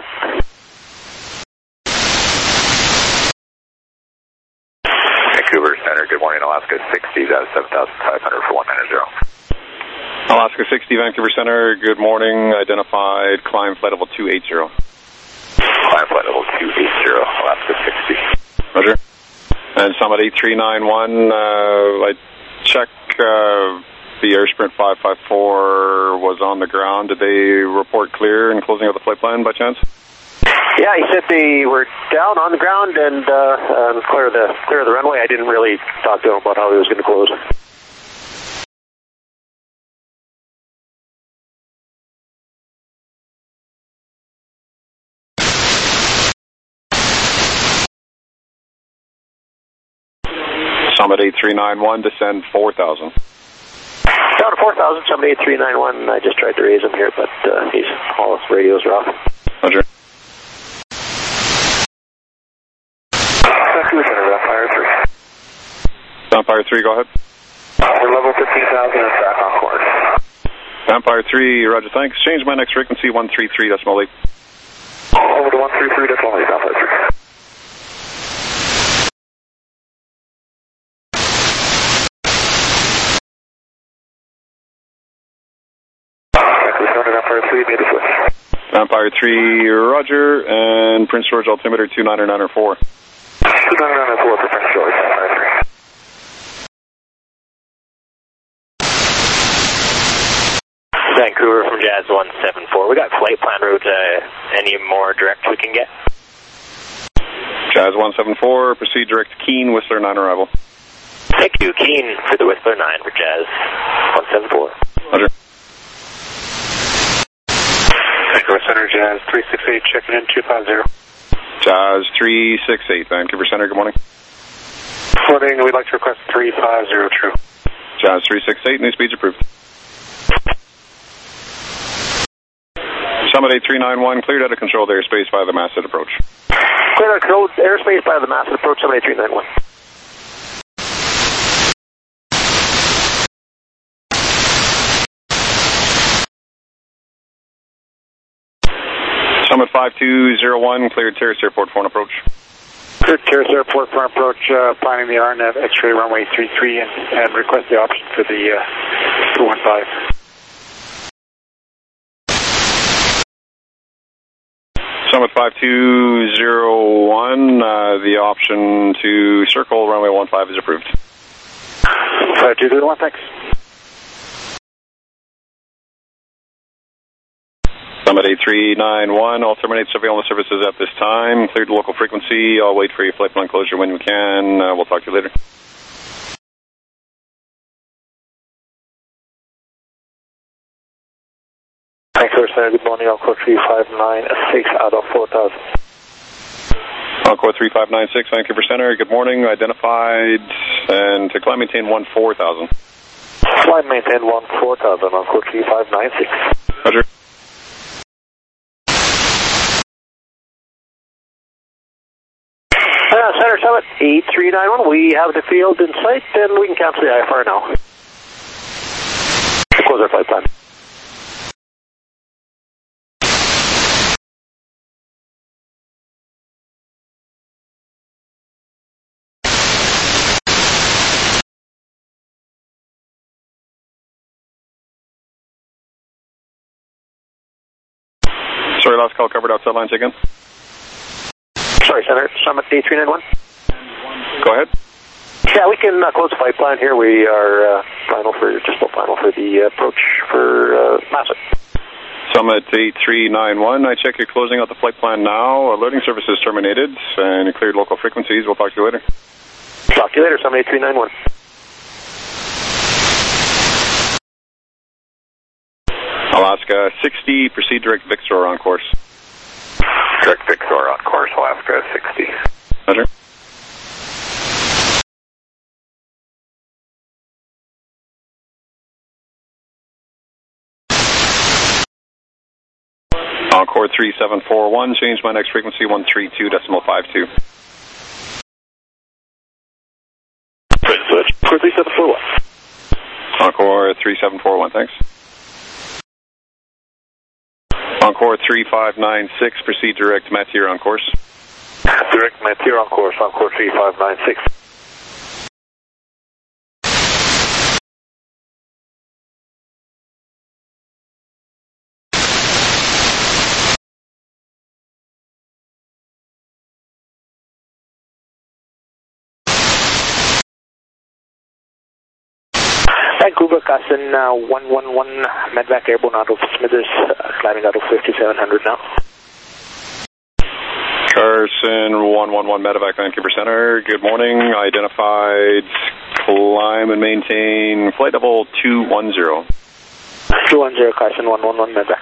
Vancouver Center, good morning, Alaska 60, that's 7,500 for 190. Alaska 60, Vancouver Center, good morning. Identified, climb flight level 280. Climb flight level 280, Alaska 60. Roger. And Summit 8391, I checked the Air Sprint 554 was on the ground. Did they report clear and closing out the flight plan by chance? Yeah, he said they were down on the ground and clear the runway. I didn't really talk to him about how he was going to close. Summit 8391, descend 4,000. Down to 4,000, Summit 8391. I just tried to raise him here, but all his radios are off. Roger. Vampire 3, go ahead. We're level 15,000 and back on course. Vampire 3, roger, thanks. Change my next frequency, 133.8. Over to 133.8, Vampire 3. Vampire 3, roger, and Prince George altimeter 2994. 2994 for Prince George, Vampire 3. Vancouver from Jazz 174. We got flight plan route. Any more direct we can get? Jazz 174, proceed direct to Keene, Whistler 9 arrival. Thank you, Keene for the Whistler 9 for Jazz 174. Roger. Vancouver Center, Jazz 368, checking in 250. Jazz 368, Vancouver Center, good morning. Footing, we'd like to request 350, true. Jazz 368, new speeds approved. Summit 8391, cleared out of controlled airspace by the Masset approach. Cleared out of controlled airspace by the Masset approach, Summit 8391. Summit 5201, cleared Terrace Airport for an approach. Cleared Terrace Airport for an approach, planning the RNAV X-ray runway 33 and request the option for the 215. Summit 5201, the option to circle runway 15 is approved. 5201, thanks. Summit 8391, I'll terminate surveillance services at this time. Cleared local frequency. I'll wait for your flight plan closure when we can. We'll talk to you later. Thanks, sir. Good morning. Encore 3596 out of 4000. Encore 3596, Vancouver Center. Good morning. Identified and to climb maintain 14,000. Climb maintain 14,000. Encore 3596. Roger. Center Summit 8391. We have the field in sight, and we can cancel the IFR now. Close our flight plan. Sorry, last call covered outside lines again. Sorry, Center. Summit 8391. Go ahead. Yeah, we can close the flight plan here. We are final for the approach for Massive. Summit 8391. I check you're closing out the flight plan now. Alerting service is terminated and you cleared local frequencies. We'll talk to you later. Talk to you later, Summit 8391. Alaska 60, proceed direct Victor on course. Direct Victor on course, Alaska 60. Roger. Encore 3741, change my next frequency 132.52. Switch, 3741. Encore 3741, thanks. Encore 3596, proceed direct Matier on course. Direct Matier on course, Encore 3596. Vancouver, Carson 111, Medvac airborne out of Smithers, climbing out of 5700 now. Carson 111, Medevac, Vancouver Center. Good morning. Identified, climb and maintain flight level 210. 210, Carson 111, Medevac.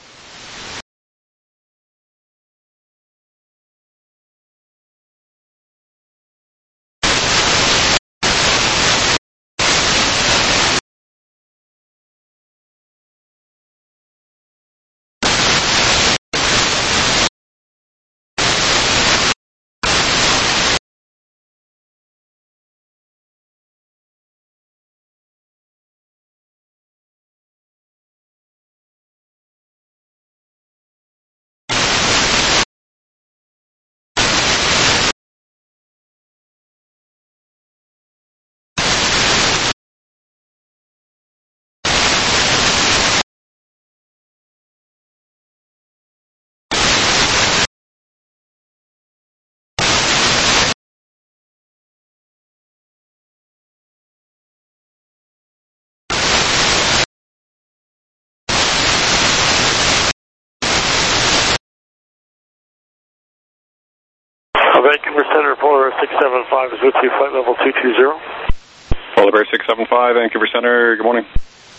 Vancouver Center, Polar Bear 675 is with you, flight level 220. Polar Bear 675, Vancouver Center, good morning.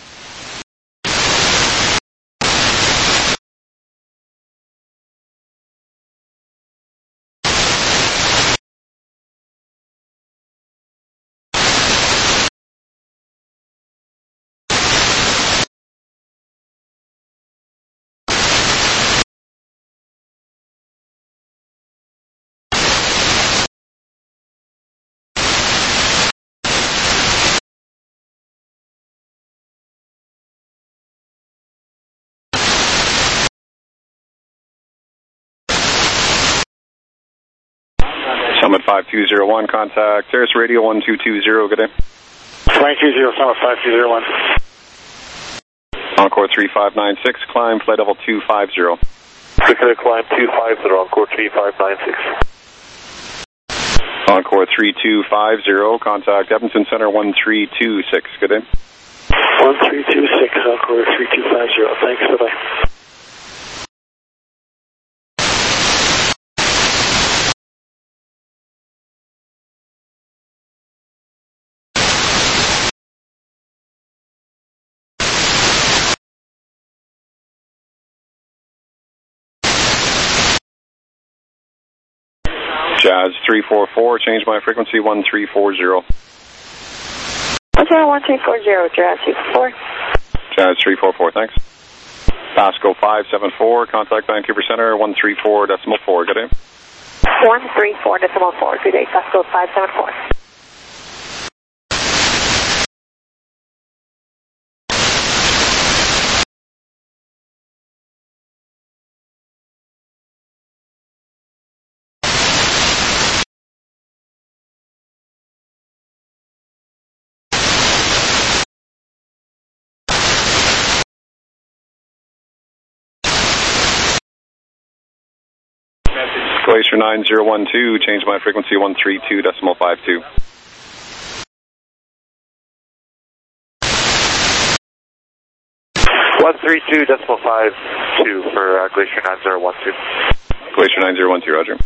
Summit 5201, contact Terrace Radio 1220, good day. 220, Summit 5201. Encore 3596, climb, flight level 250. Declare climb 250, Encore 3596. Encore 3250, contact Edmonton Center 1326. Good day. 1326, Encore 3250. Thanks, bye-bye. Jazz 344, change my frequency 1340. Hotel 1340, Jazz 344. Jazz 344, thanks. Pasco 574, contact Vancouver Center 134.4, good day. 134.4, good day, Pasco 574. Glacier 9012, change my frequency 132.52. .52 for Glacier 9012. Glacier 9012, roger.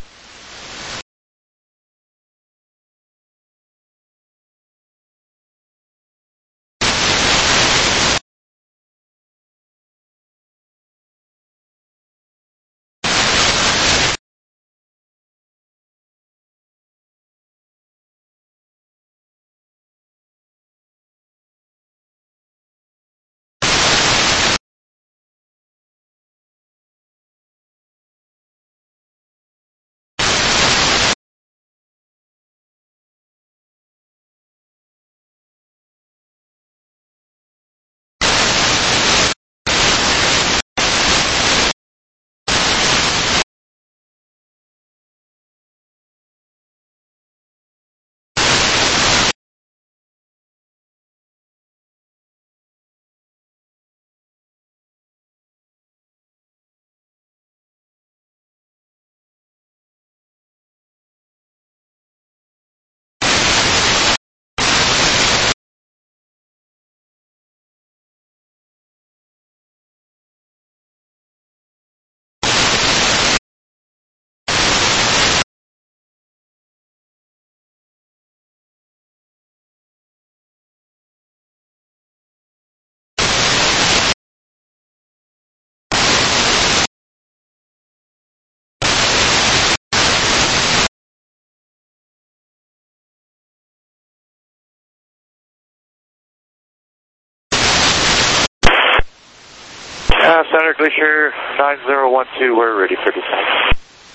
Center Glacier 9012, we're ready for descent.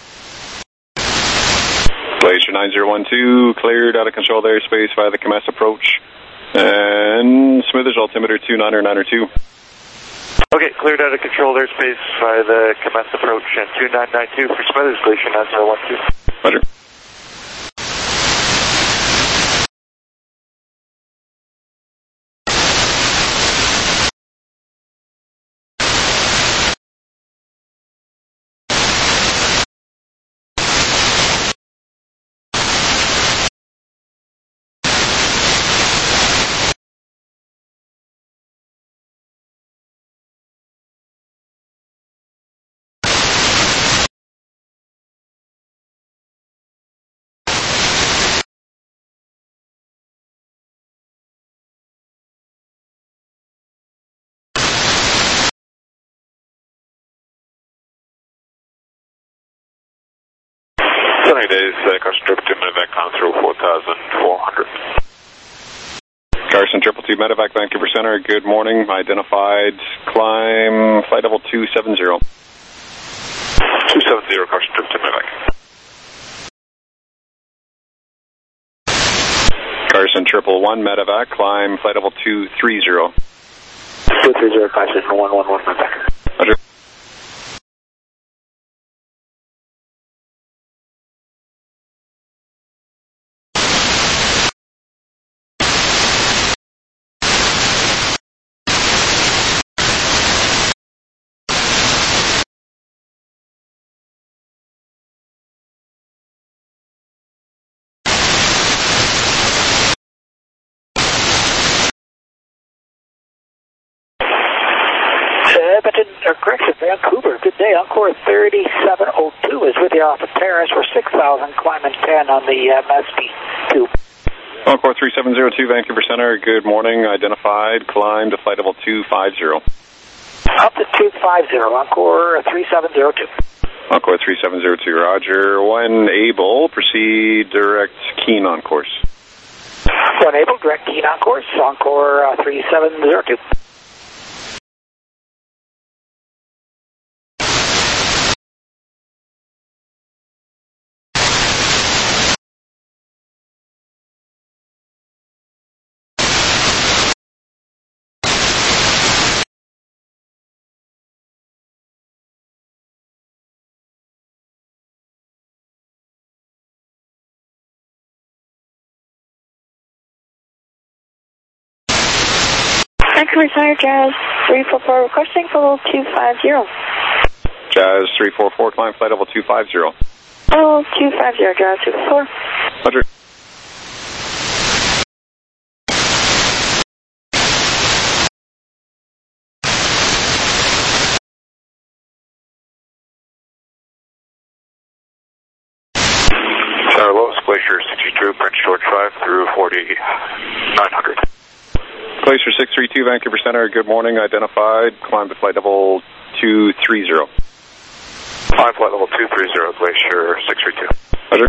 Glacier 9012, cleared out of controlled airspace via the Comas approach. And Smithers altimeter 29902. Okay, cleared out of controlled airspace via the Comas approach and 2992 for Smithers, Glacier 9012. Roger. Sunny days, Carson Triple 2 Medevac on through 4,400. Carson Triple 2 Medevac, Vancouver Center, good morning. Identified climb flight level 270. 270, Carson Triple 2 Medevac. Carson Triple 1 Medevac, climb flight level 230. 230, Carson 111 Medevac. Roger. Edmonton, or correction, Vancouver. Good day. Encore 3702 is with you off of Terrace. We're 6,000, climbing 10 on the MSP 2. Encore 3702, Vancouver Center. Good morning. Identified. Climb to flight level 250. Up to 250. Encore 3702. Encore 3702, roger. When able, proceed direct keen on course. When able, direct keen on course. Encore 3702. Vancouver Center, Jazz 344 requesting for level 250. Jazz 344, climb flight level 250. Oh, 250, Jazz 244. Roger. Tower Lowe's, Glacier 62, Prince George 5 through 4900. Glacier 632, Vancouver Center. Good morning. Identified. Climb to flight level 230. Climb flight level 230, Glacier 632. Roger.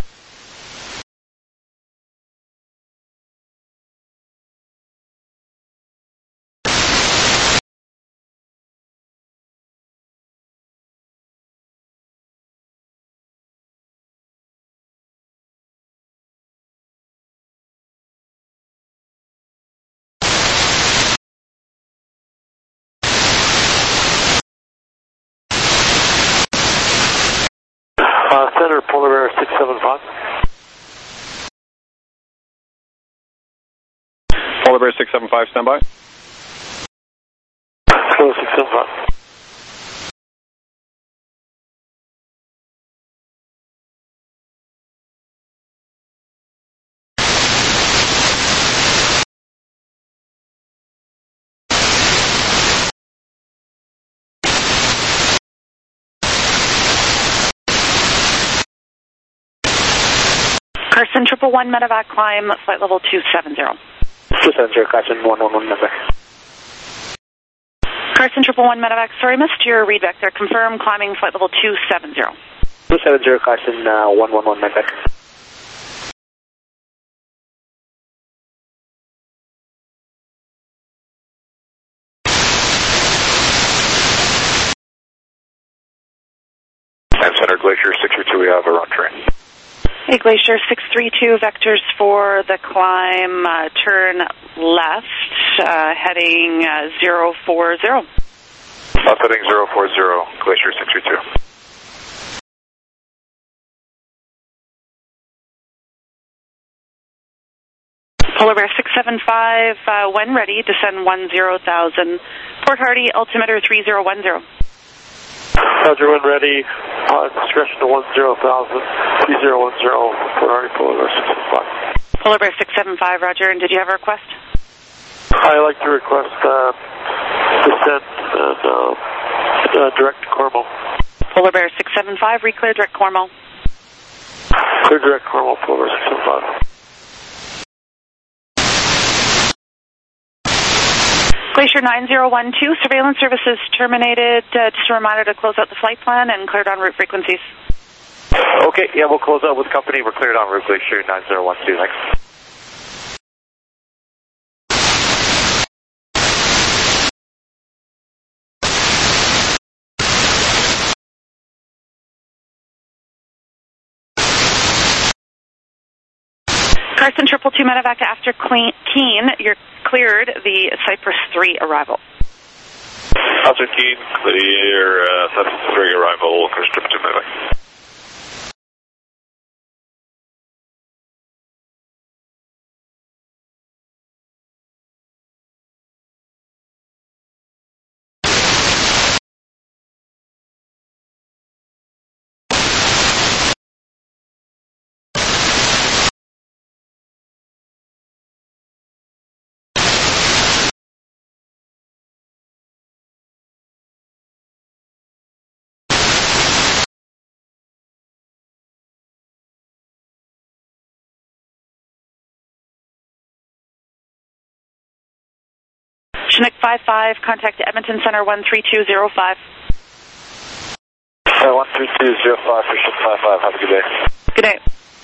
Center, Polar Bear 675. Polar Bear 675, standby. Polar 675. Carson 111 medevac climb, flight level 270. 270, Carson 111 medevac. Carson 111 medevac, sorry, missed your read back there. Confirm climbing flight level 270. 270, Carson 111 medevac. And Center, Glacier 632, we have a run train. Hey, Glacier 632, vectors for the climb, turn left, heading 040. Left heading 040, Glacier 632. Polar Bear 675, when ready, descend 10,000. Port Hardy, altimeter 3010. Roger, when ready, discretion to 10,000, 3010, Port Hardy, Polar Bear 675. Polar Bear 675, roger, and did you have a request? I'd like to request descent and direct to Cornwall. Polar Bear 675, reclear direct Cornwall. Clear direct Cornwall, Polar Bear 675. Glacier 9012, surveillance services terminated. Just a reminder to close out the flight plan and cleared en route frequencies. Okay, yeah, we'll close out with company. We're cleared en route, Glacier 9012. Thanks. Carson 222 medevac after Keene, you're cleared the Cypress 3 arrival. Cypress Keene, clear Cypress 3 arrival, Carson 222 medevac. Chinook 55, contact Edmonton Center 13205. 13205 for Chinook 55. Have a good day. Good day.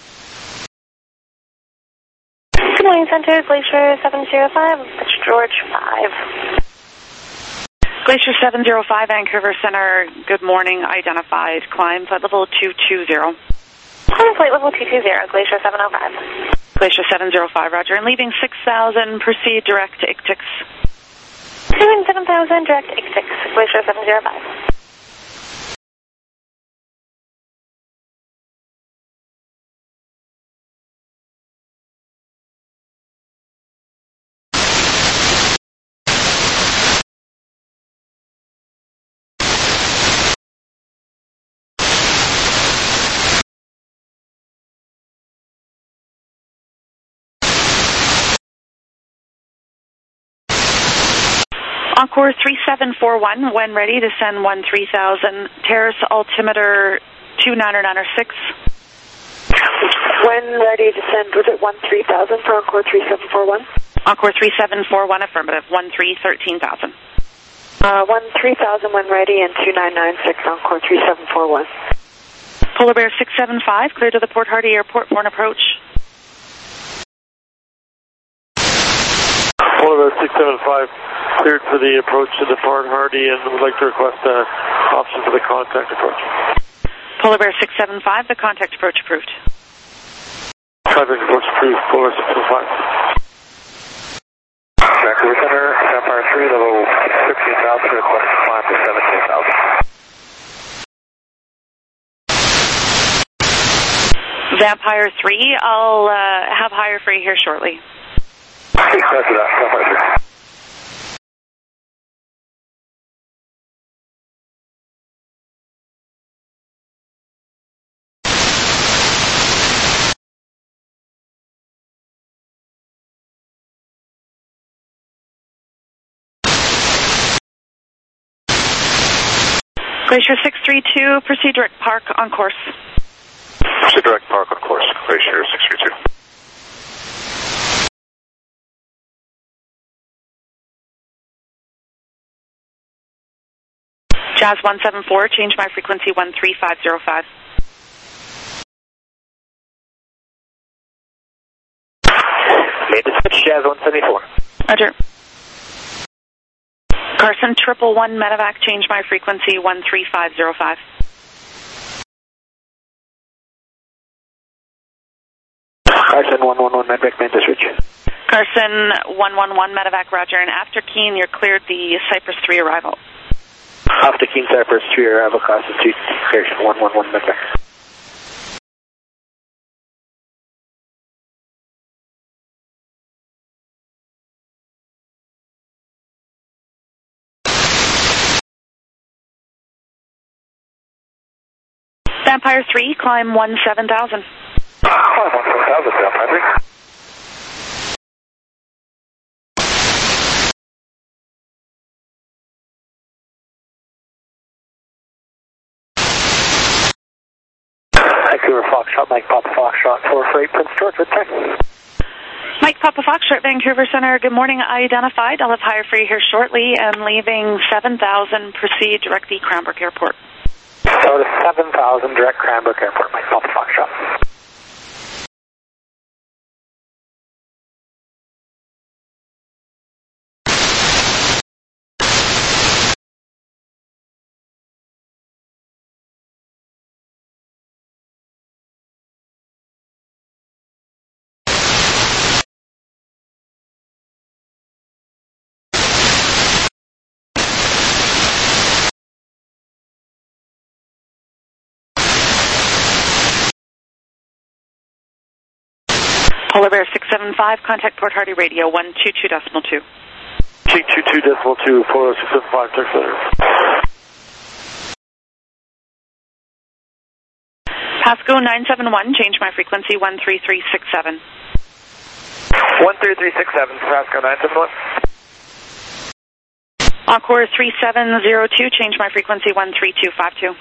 Good morning, Center. Glacier 705. It's George 5. Glacier 705, Vancouver Center. Good morning. Identified. Climb flight level 220. Climb flight level 220. Glacier 705. Glacier 705, roger. And leaving 6,000. Proceed direct to Iqtix. Leaving 7,000. Direct to Iqtix. Glacier 705. Encore 3741, when ready, to send 13,000. Terrace altimeter 29906. When ready to send, was it 13,000 for Encore 3741? Encore 3741, affirmative. 13,000. 13,000 when ready and 2996 Encore 3741. Polar Bear 675, clear to the Port Hardy Airport for an approach. Polar Bear 675, cleared for the approach to the Port Hardy and would like to request an option for the contact approach. Polar Bear 675, the contact approach approved. Contact approach approved, Polar Bear 675. Vancouver Center, Vampire 3, level 15,000, request climb to 17,000. Vampire 3, I'll have higher for you here shortly. Roger that, Vampire 3. Glacier 632, proceed direct park on course. Proceed direct park on course, Glacier 632. Jazz 174, change my frequency 13505. Made the switch, Jazz 174. Roger. Carson 111 medevac, change my frequency 13505. Carson 111 medevac, made the switch. Carson 111 medevac, roger. And after Keene, you're cleared the Cypress 3 arrival. After Keene, Cypress 3 arrival, Carson 2, Carson 111 medevac. Vampire 3, climb 17,000. Climb 17,000, Vampire 3. Vancouver Foxtrot, Mike Papa Foxtrot for Freight Prince George, return. Mike Papa Foxtrot, Vancouver Center, good morning, identified. I'll have higher for you here shortly, and leaving 7,000, proceed directly Cranbrook Airport. So to 7,000, direct Cranbrook Airport, Mike Papa Foxtrot. Polar Bear 675, contact Port Hardy Radio 122.2. G22.2, Polar 675, text later. Pasco 971, change my frequency 13367. 13367, Pasco 971. Encore 3702, change my frequency 13252.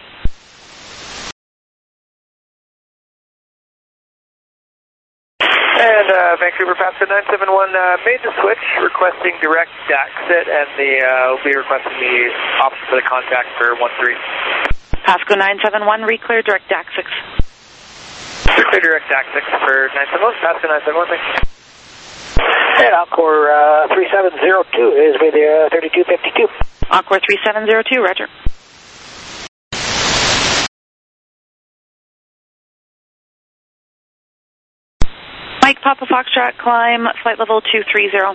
And Vancouver Pasco 971 made the switch, requesting direct exit, and we'll be requesting the option for the contact for 13. Pasco 971, reclear direct exit. Reclear direct exit for 971, Pasco 971, thank you. And Encore 3702 is with you, 3252. Encore 3702, roger. Mike Papa Foxtrot, climb flight level 230.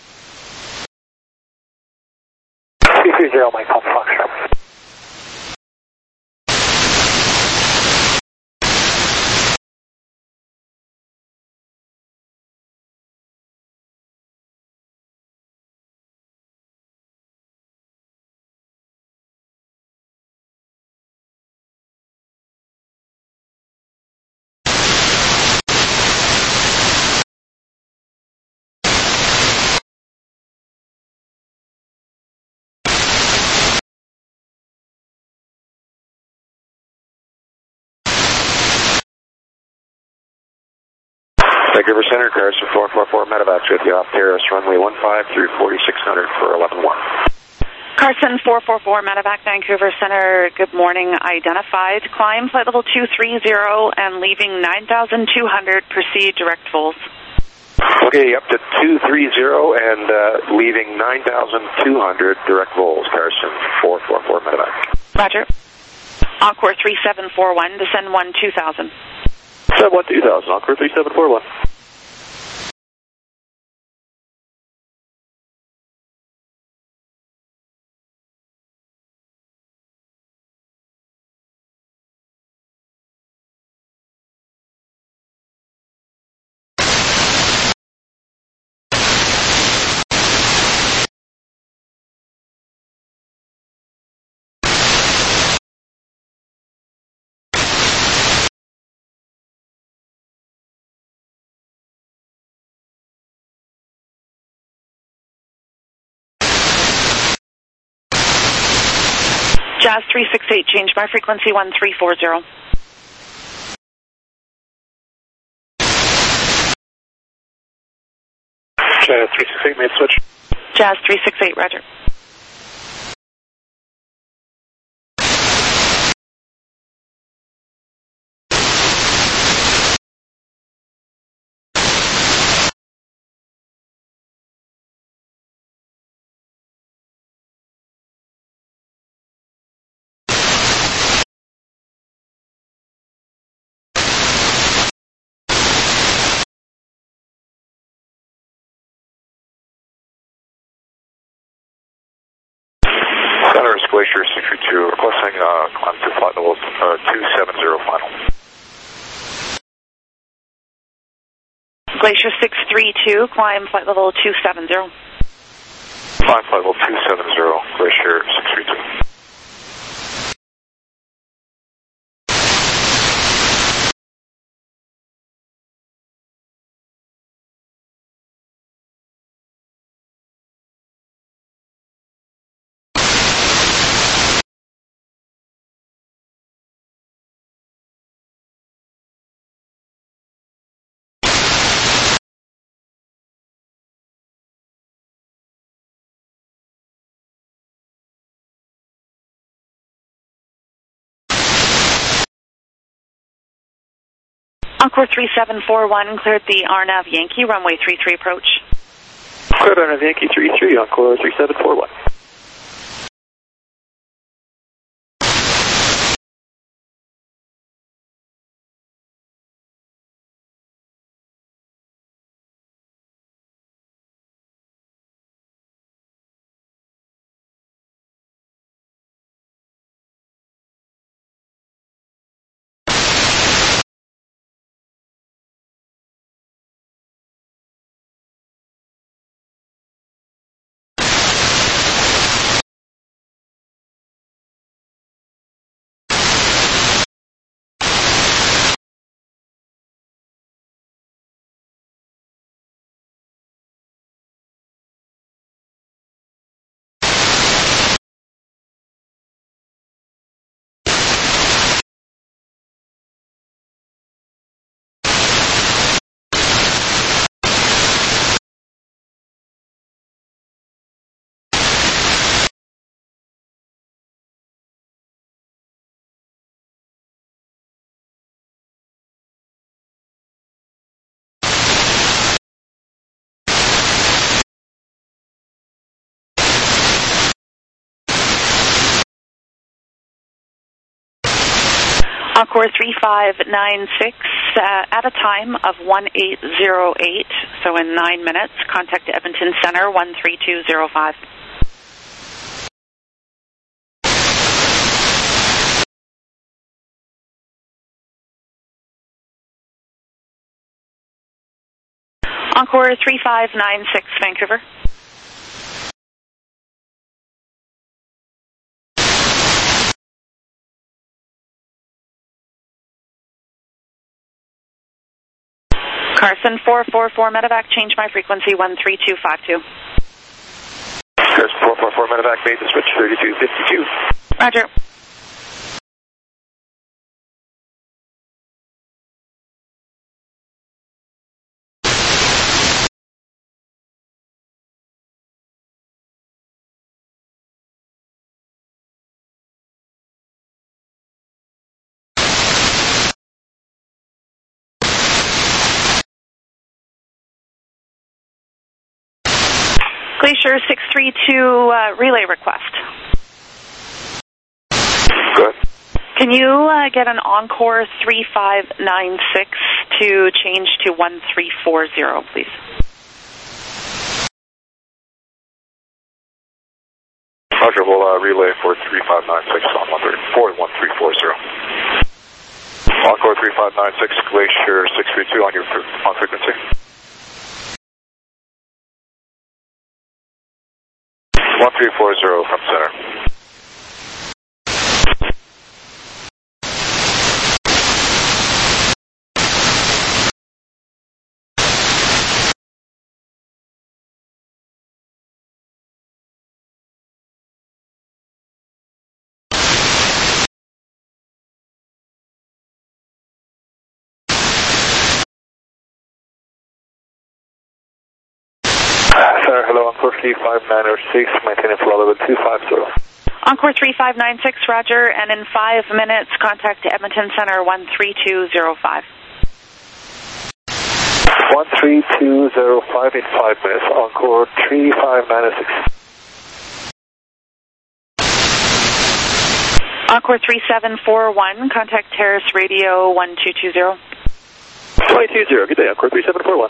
230, Mike Papa Foxtrot. Vancouver Center, Carson 444 medevacs with you off Terrace, runway 15 through 4600 for 11-1. Carson 444 medevac, Vancouver Center, good morning, identified. Climb flight level 230 and leaving 9,200, proceed direct vols. Okay, up to 230 and leaving 9,200 direct vols, Carson 444 medevac. Roger. Encore 3741, descend 2000. 712,000, Encore 3741. Jazz 368, change my frequency 1340. Jazz 368, made switch. Jazz 368, roger. Center is Glacier 632, requesting climb to flight level 270 final. Glacier 632, climb flight level 270. Climb flight level 270, Glacier 632. Encore 3741, cleared the RNAV Yankee, runway 33 approach. Cleared RNAV Yankee 33, Encore 3741. Encore 3596 at a time of 1808, so in 9 minutes, contact Edmonton Center 13205. Encore 3596 Vancouver. Carson 444 Medevac, change my frequency 13252. Carson 444 Medevac made the switch 3252. Roger. Glacier 632 relay request. Good. Can you get an Encore 3596 to change to 1340, please? Roger, we'll relay for 3596 on 1340. Encore 3596, Glacier 632 on your frequency. 1340 from center. Sir, hello, Encore 3596, maintaining flow level 250. Encore 3596, roger, and in 5 minutes, contact Edmonton Center 13205. 13205 in 5 minutes, Encore 3596. Encore 3741, contact Terrace Radio 1220. 220, good day, Encore 3741.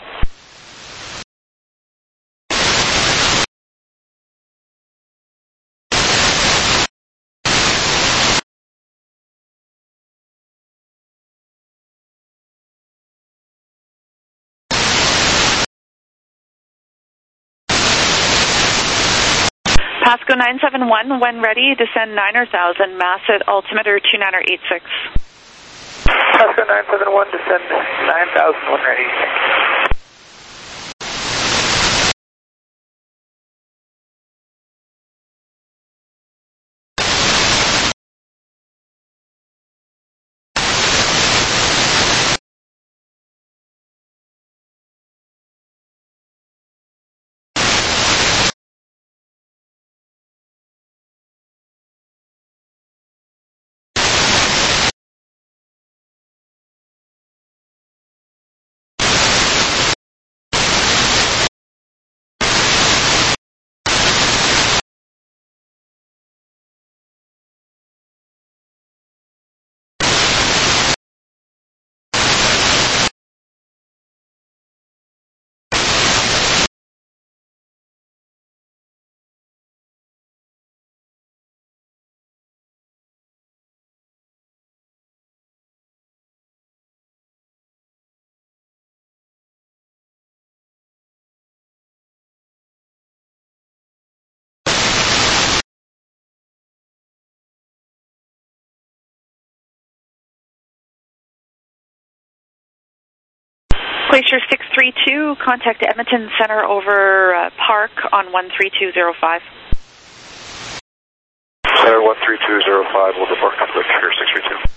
Pasco 971, when ready, descend 9,000, mass at altimeter 2986. Pasco 971, descend 9,000, when ready. Glacier 632, contact Edmonton Center over Park on 13205. Center 13205, will depart Glacier 632.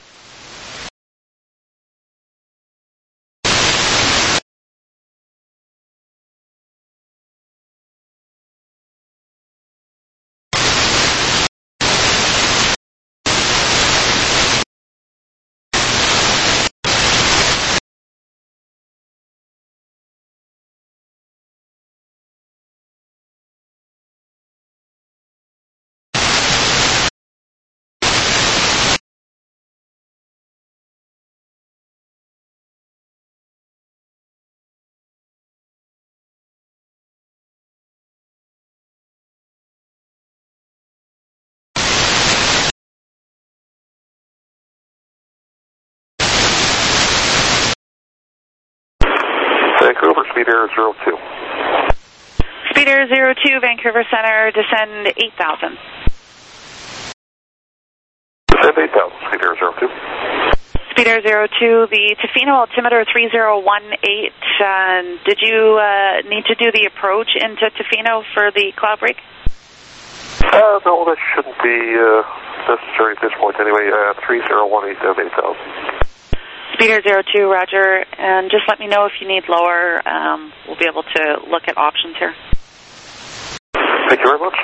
Speed Air 02. Speed Air 02, Vancouver Center, descend 8,000. Descend 8,000, Speed Air 02. Speed Air 02, the Tofino altimeter 3018. Did you need to do the approach into Tofino for the cloud break? No, that shouldn't be necessary at this point anyway. 3018 down 8,000. Speed Air 02, roger. And just let me know if you need lower. We'll be able to look at options here. Thank you very much.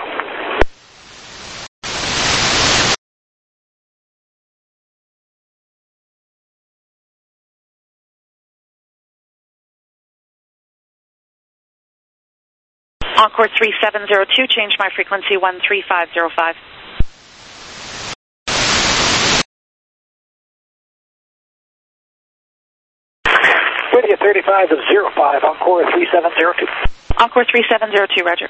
Encore 3702, change my frequency 13505. Lydia 3505, Encore 3702. Encore 3702, roger.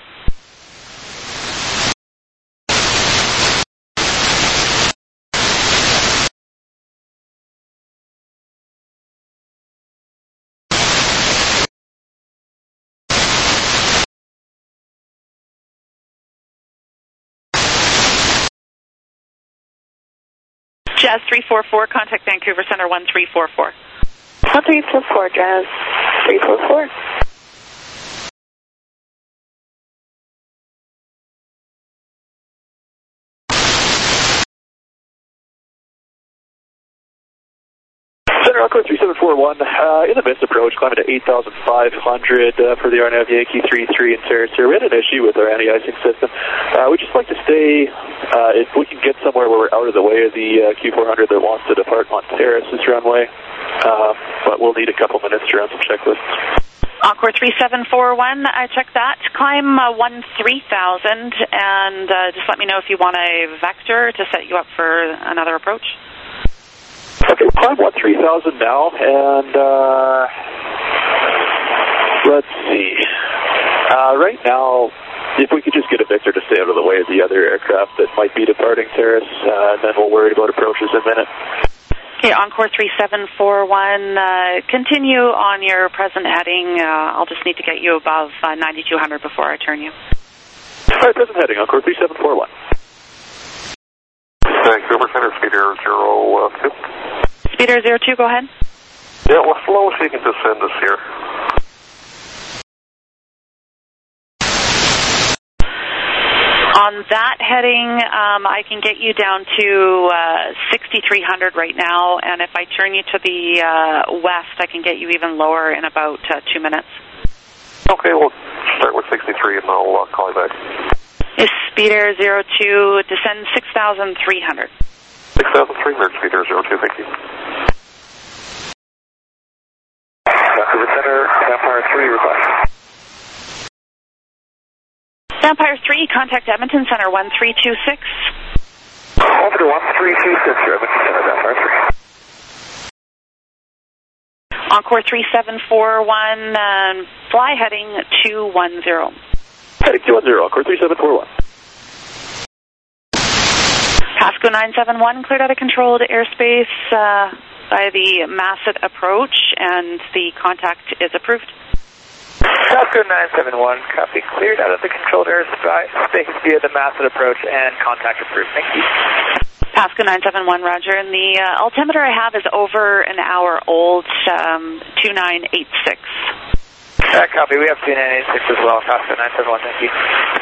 Jazz 344, contact Vancouver Center 1344. 1344, Jazz 344. Center Encore 3741, in the missed approach, climbing to 8,500 for the RNAV Yankee 33 in Terrace here. We had an issue with our anti-icing system. We'd just like to stay, if we can get somewhere where we're out of the way of the Q400 that wants to depart on Terrace's runway, but we'll need a couple minutes to run some checklists. Encore 3741, I checked that. Climb 13,000 and just let me know if you want a vector to set you up for another approach. Okay, climb 13,000 now, and let's see. Right now, if we could just get a Victor to stay out of the way of the other aircraft that might be departing Terrace, and then we'll worry about approaches in a minute. Okay, Encore 3741, continue on your present heading. I'll just need to get you above 9,200 before I turn you. All right, present heading, Encore 3741. Vancouver Center, Speed Air 02. Speed Air 02, go ahead. Yeah, well, slow so you can descend us here. On that heading, I can get you down to 6,300 right now, and if I turn you to the west, I can get you even lower in about 2 minutes. Okay, we'll start with 63 and I'll call you back. Is Speed Air 02, descend 6,300. 6,300, Speed Air 02, thank you. Vancouver Center, Empire 3, request. Empire 3, contact Edmonton Center 1326. Over to 1326, Edmonton Center, Empire 3. Encore 3741, fly heading 210. Heading 210, Encore 3741. Pasco 971, cleared out of controlled airspace by the Masset approach, and the contact is approved. Pasco 971, copy, cleared out of the controlled airspace via the Masset approach and contact approved. Thank you. Pasco 971, roger. And the altimeter I have is over an hour old, 2986. Copy, we have 2986 as well. Pasco 971, thank you.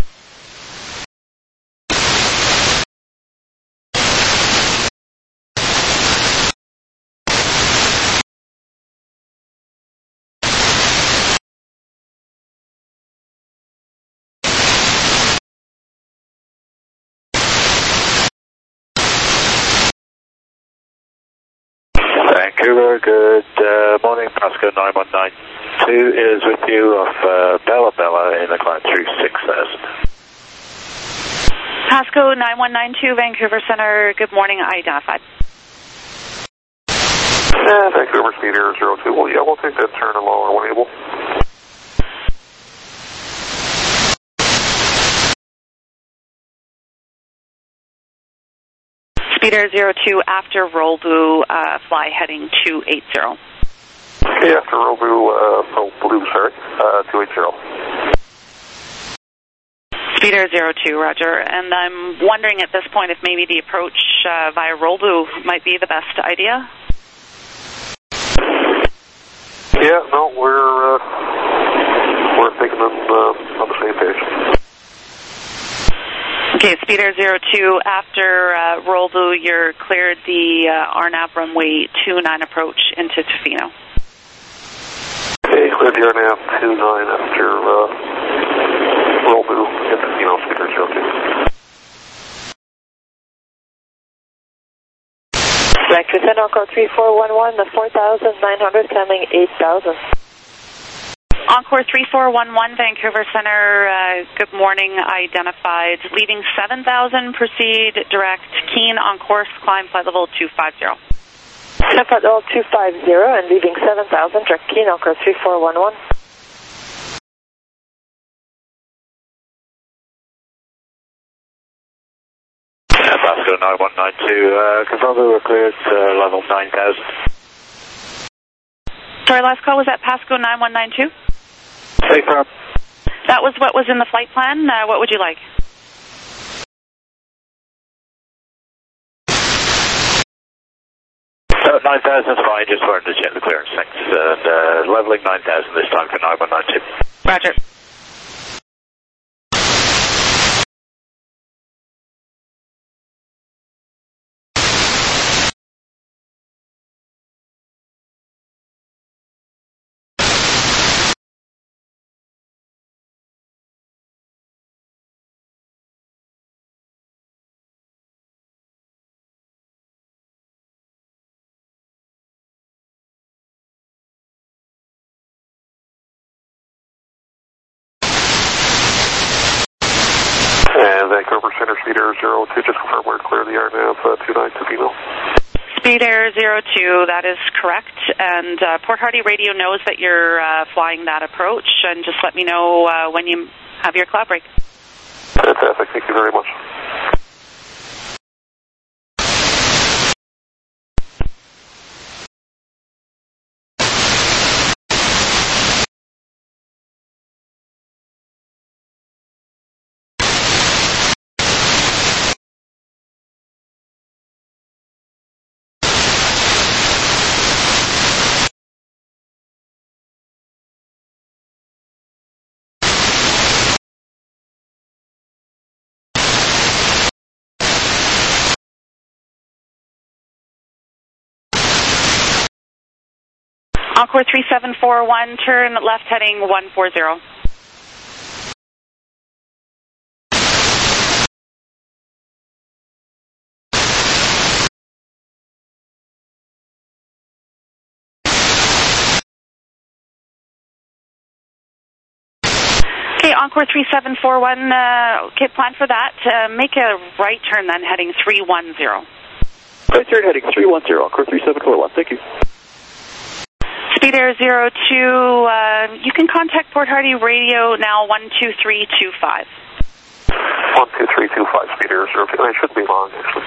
Vancouver, good morning. Pasco 9192 is with you off Bella Bella in the climb through 6,000. Pasco 9192, Vancouver Center, good morning, identified. Vancouver, Speed Air 02, well, yeah, we'll take that turn along when able. Speed Air 02, after Rollboo, fly heading 280. Okay, after Rollboo, no blue, sorry. 280. Speeder 02, roger. And I'm wondering at this point if maybe the approach via Rollboo might be the best idea? Yeah, no, we're thinking on the same page. Okay, Speeder 02, after Rollboo, you're cleared the RNAV runway 29 approach into Tofino. Okay, cleared the RNAV 29 after Rollboo into Tofino, Speeder 02. Vector Center, Encore 3411, the 4,900 coming 8,000. Encore 3411, Vancouver Center, good morning, identified. Leaving 7,000, proceed direct, keen on course, climb flight level 250. Flight level 250 and leaving 7,000, direct keen, Encore 3411. Pasco 9192, confirm we were cleared level 9,000. Sorry, last call was at Pasco 9192? Take firm. That was what was in the flight plan. What would you like? So 9,000 is fine, just wanted to check the clearance, thanks. And leveling 9,000 this time for 9192. Roger. Vancouver Center, Speeder 02, just confirm we're clear of the RNAV 29 Tofino. Speeder 02, that is correct. And Port Hardy Radio knows that you're flying that approach, and just let me know when you have your cloud break. Fantastic, thank you very much. Encore 3741, turn left heading 140. Okay, Encore 3741, okay, plan for that. Make a right turn then, heading 310. Right turn heading 310, Encore 3741, thank you. Speeder 02, you can contact Port Hardy Radio now 12325. 12325, Speeder 02, it shouldn't be long, actually.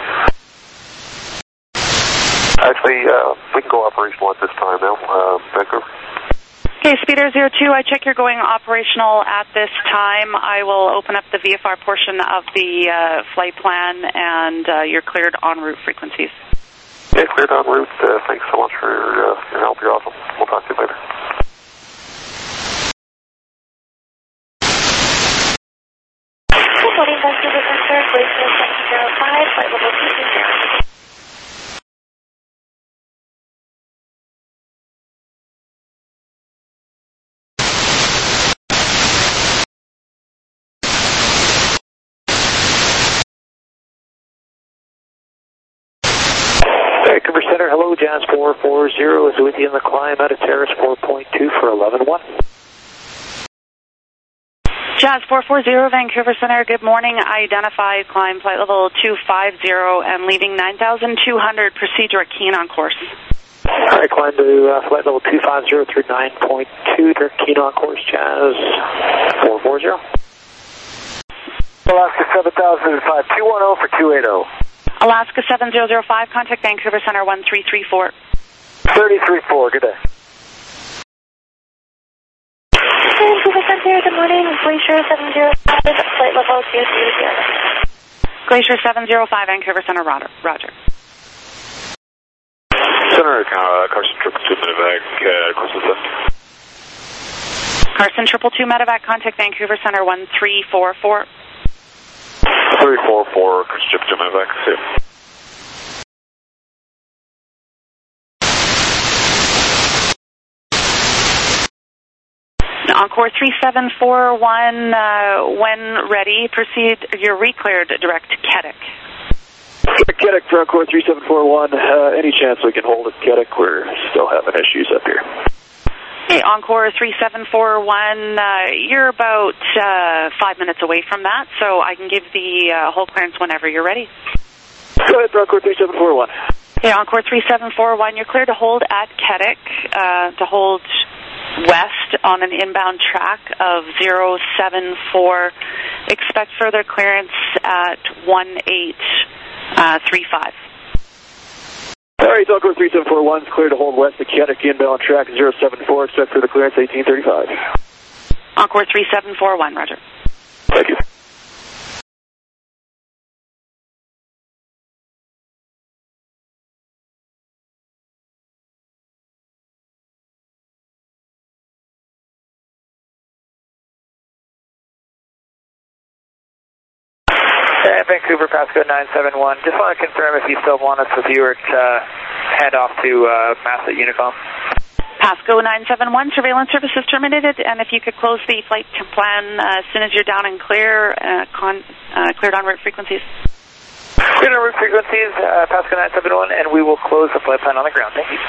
Actually, we can go operational at this time now, Vancouver. Okay, Speeder 02, I check you're going operational at this time. I will open up the VFR portion of the flight plan, and you're cleared en route frequencies. Yeah, cleared en route. Thanks so much for your help. You're awesome. We'll talk to you later. Good morning, Vancouver Center, Glacier 705, flight level 220. Vancouver Center, hello, Jazz 440 is with you in the climb out of Terrace 4.2 for 11-1. Jazz 440, Vancouver Center, good morning. Identified, climb flight level 250 and leaving 9,200, procedure at Keen on course. All right, climb to flight level 250 through 9.2, direct Keen on course, Jazz 440. Alaska 7005, 210 for 280. Alaska 7005, contact Vancouver Center 1334. 334, good day. Vancouver Center, good morning. Glacier 705, flight level 230. Glacier 705, Vancouver Center, Roger. Center, Carson 222 Medevac, Carson 7. Carson 222 Medevac, contact Vancouver Center 1344. 344, Carson 222 Medevac, see you. Encore 3741, when ready, proceed. You're recleared direct to Kedik. Kedik for Encore 3741. Any chance we can hold at Kedik? We're still having issues up here. Okay, Encore 3741, you're about 5 minutes away from that, so I can give the hold clearance whenever you're ready. Go ahead for Encore 3741. Okay, Encore 3741, you're clear to hold at Kedik, to hold west on an inbound track of 074. Expect further clearance at 1835. All right, Encore 3741 is clear to hold west at Kedik, inbound track 074. Expect further clearance 1835. Encore 3741, roger. Thank you. Vancouver, Pasco 971. Just want to confirm if you still want us with you or to head off to Mass at Unicom. Pasco 971, surveillance services terminated, and if you could close the flight plan as soon as you're down and clear, cleared en route frequencies. Cleared en route frequencies, Pasco 971, and we will close the flight plan on the ground. Thank you.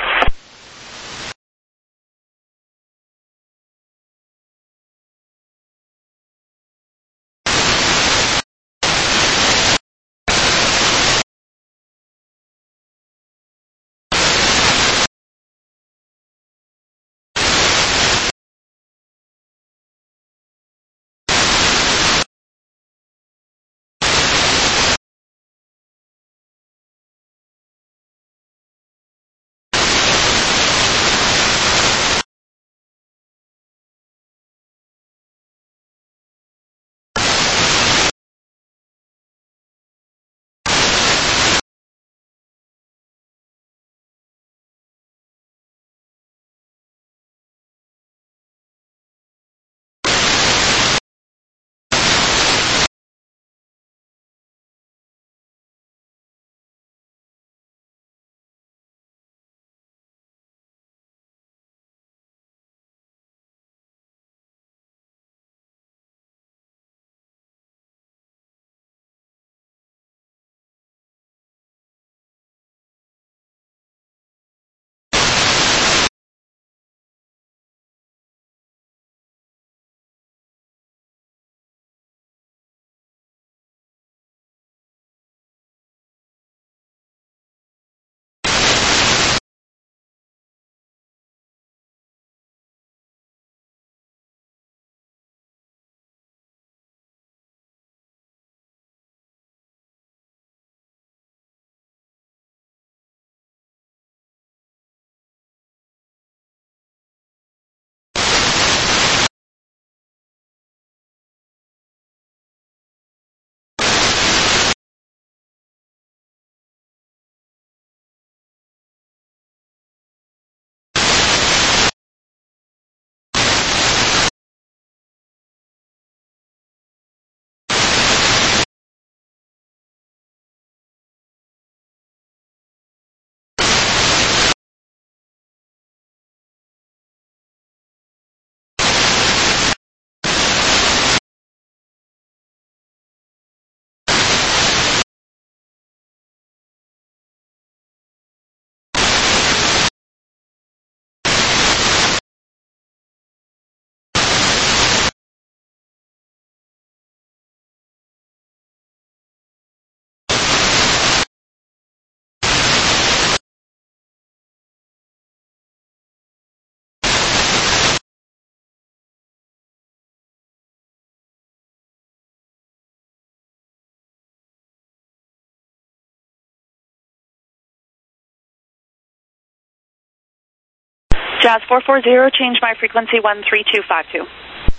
Jazz 440, change my frequency 13252.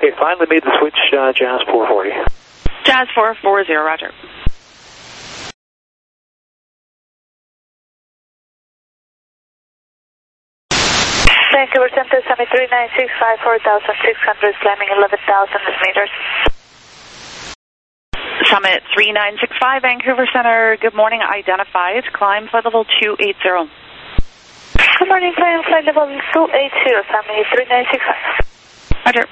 Okay, finally made the switch, Jazz 440. Jazz 440, roger. Vancouver Center, Summit 3965, 4,600, climbing 11,000 meters. Summit 3965, Vancouver Center, good morning, identified, climb flight level 280. Good morning, climb flight level 280, Summit 3965. Roger.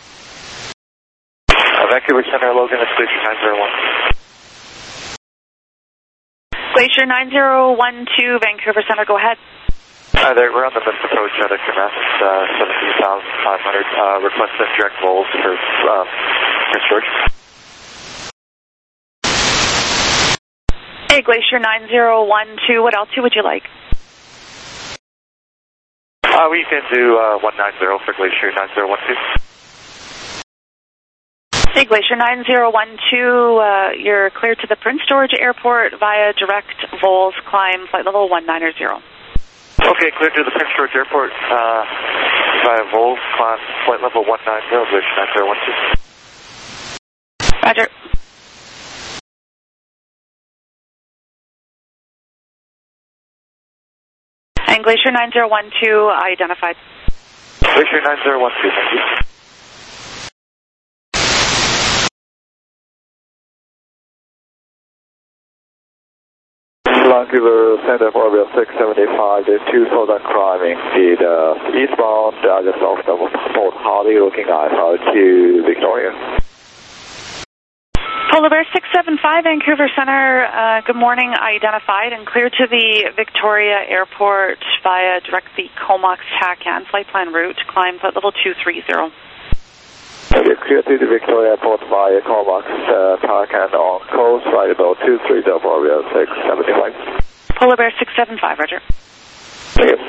Vancouver Center, Logan, it's Glacier 901. Glacier 9012, Vancouver Center, go ahead. Hi there, we're on the missed approach at XMS 17,500. Request direct rolls for Prince George. Hey, Glacier 9012, what altitude would you like? We can do 190 for Glacier 9012. Hey, Glacier 9012, you're cleared to the Prince George Airport via direct Vols, climb flight level 190. Okay, cleared to the Prince George Airport via Vols, climb flight level 190, Glacier 9012. Roger. And Glacier 9012 identified. Glacier 9012, thank you. Vancouver Center for Orbit 675, there's 2 southern climbing, speed eastbound, just off the Port Hardy, looking IFR to Victoria. Polar Bear 675, Vancouver Center, good morning, identified and cleared to the Victoria Airport via direct the Comox TACAN flight plan route, climb flight level 230. Okay, clear to the Victoria Airport via Comox TACAN on coast, flight about 230 for Orbit 675. Polar Bear 675, roger. Thank you.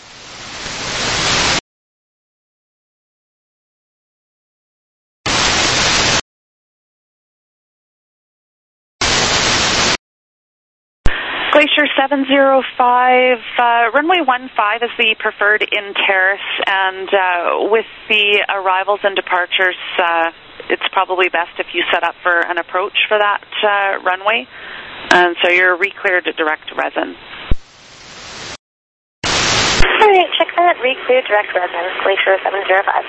Glacier 705, runway 15 is the preferred in terrace, and with the arrivals and departures, it's probably best if you set up for an approach for that runway, and so you're re-cleared to direct resin. All right, check that, re-cleared direct resin, Glacier 705.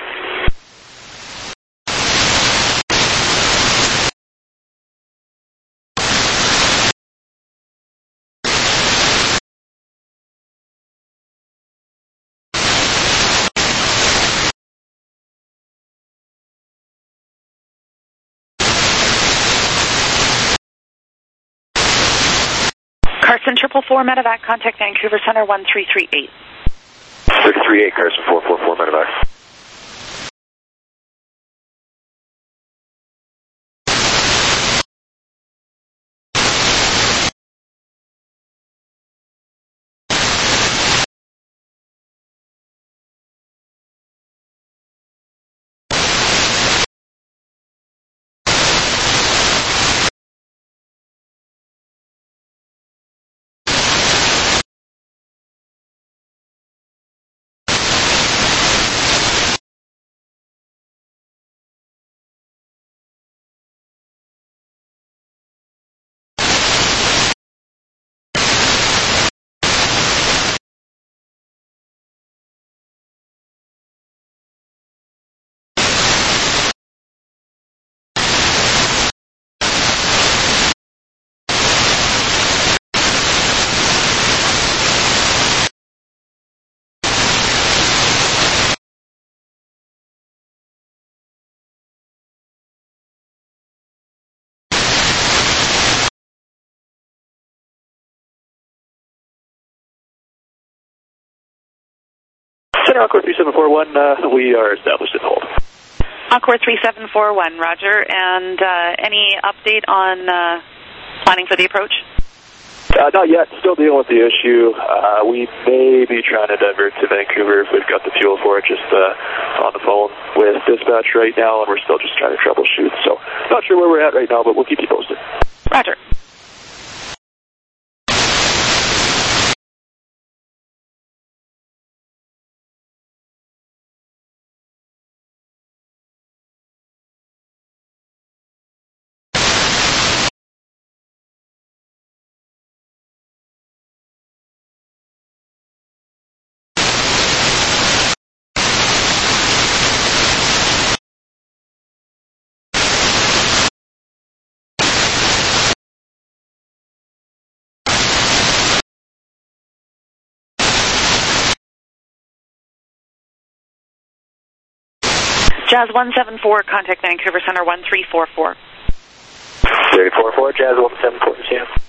Carson 444 medevac, contact Vancouver Center 1338. 638, Carson 444 medevac. Center Encore 3741, we are established in hold. Encore 3741, roger. And any update on planning for the approach? Not yet. Still dealing with the issue. We may be trying to divert to Vancouver if we've got the fuel for it. Just on the phone with dispatch right now, and we're still just trying to troubleshoot. So not sure where we're at right now, but we'll keep you posted. Roger. Jazz 174, contact Vancouver Center 1344. 344, Jazz 174,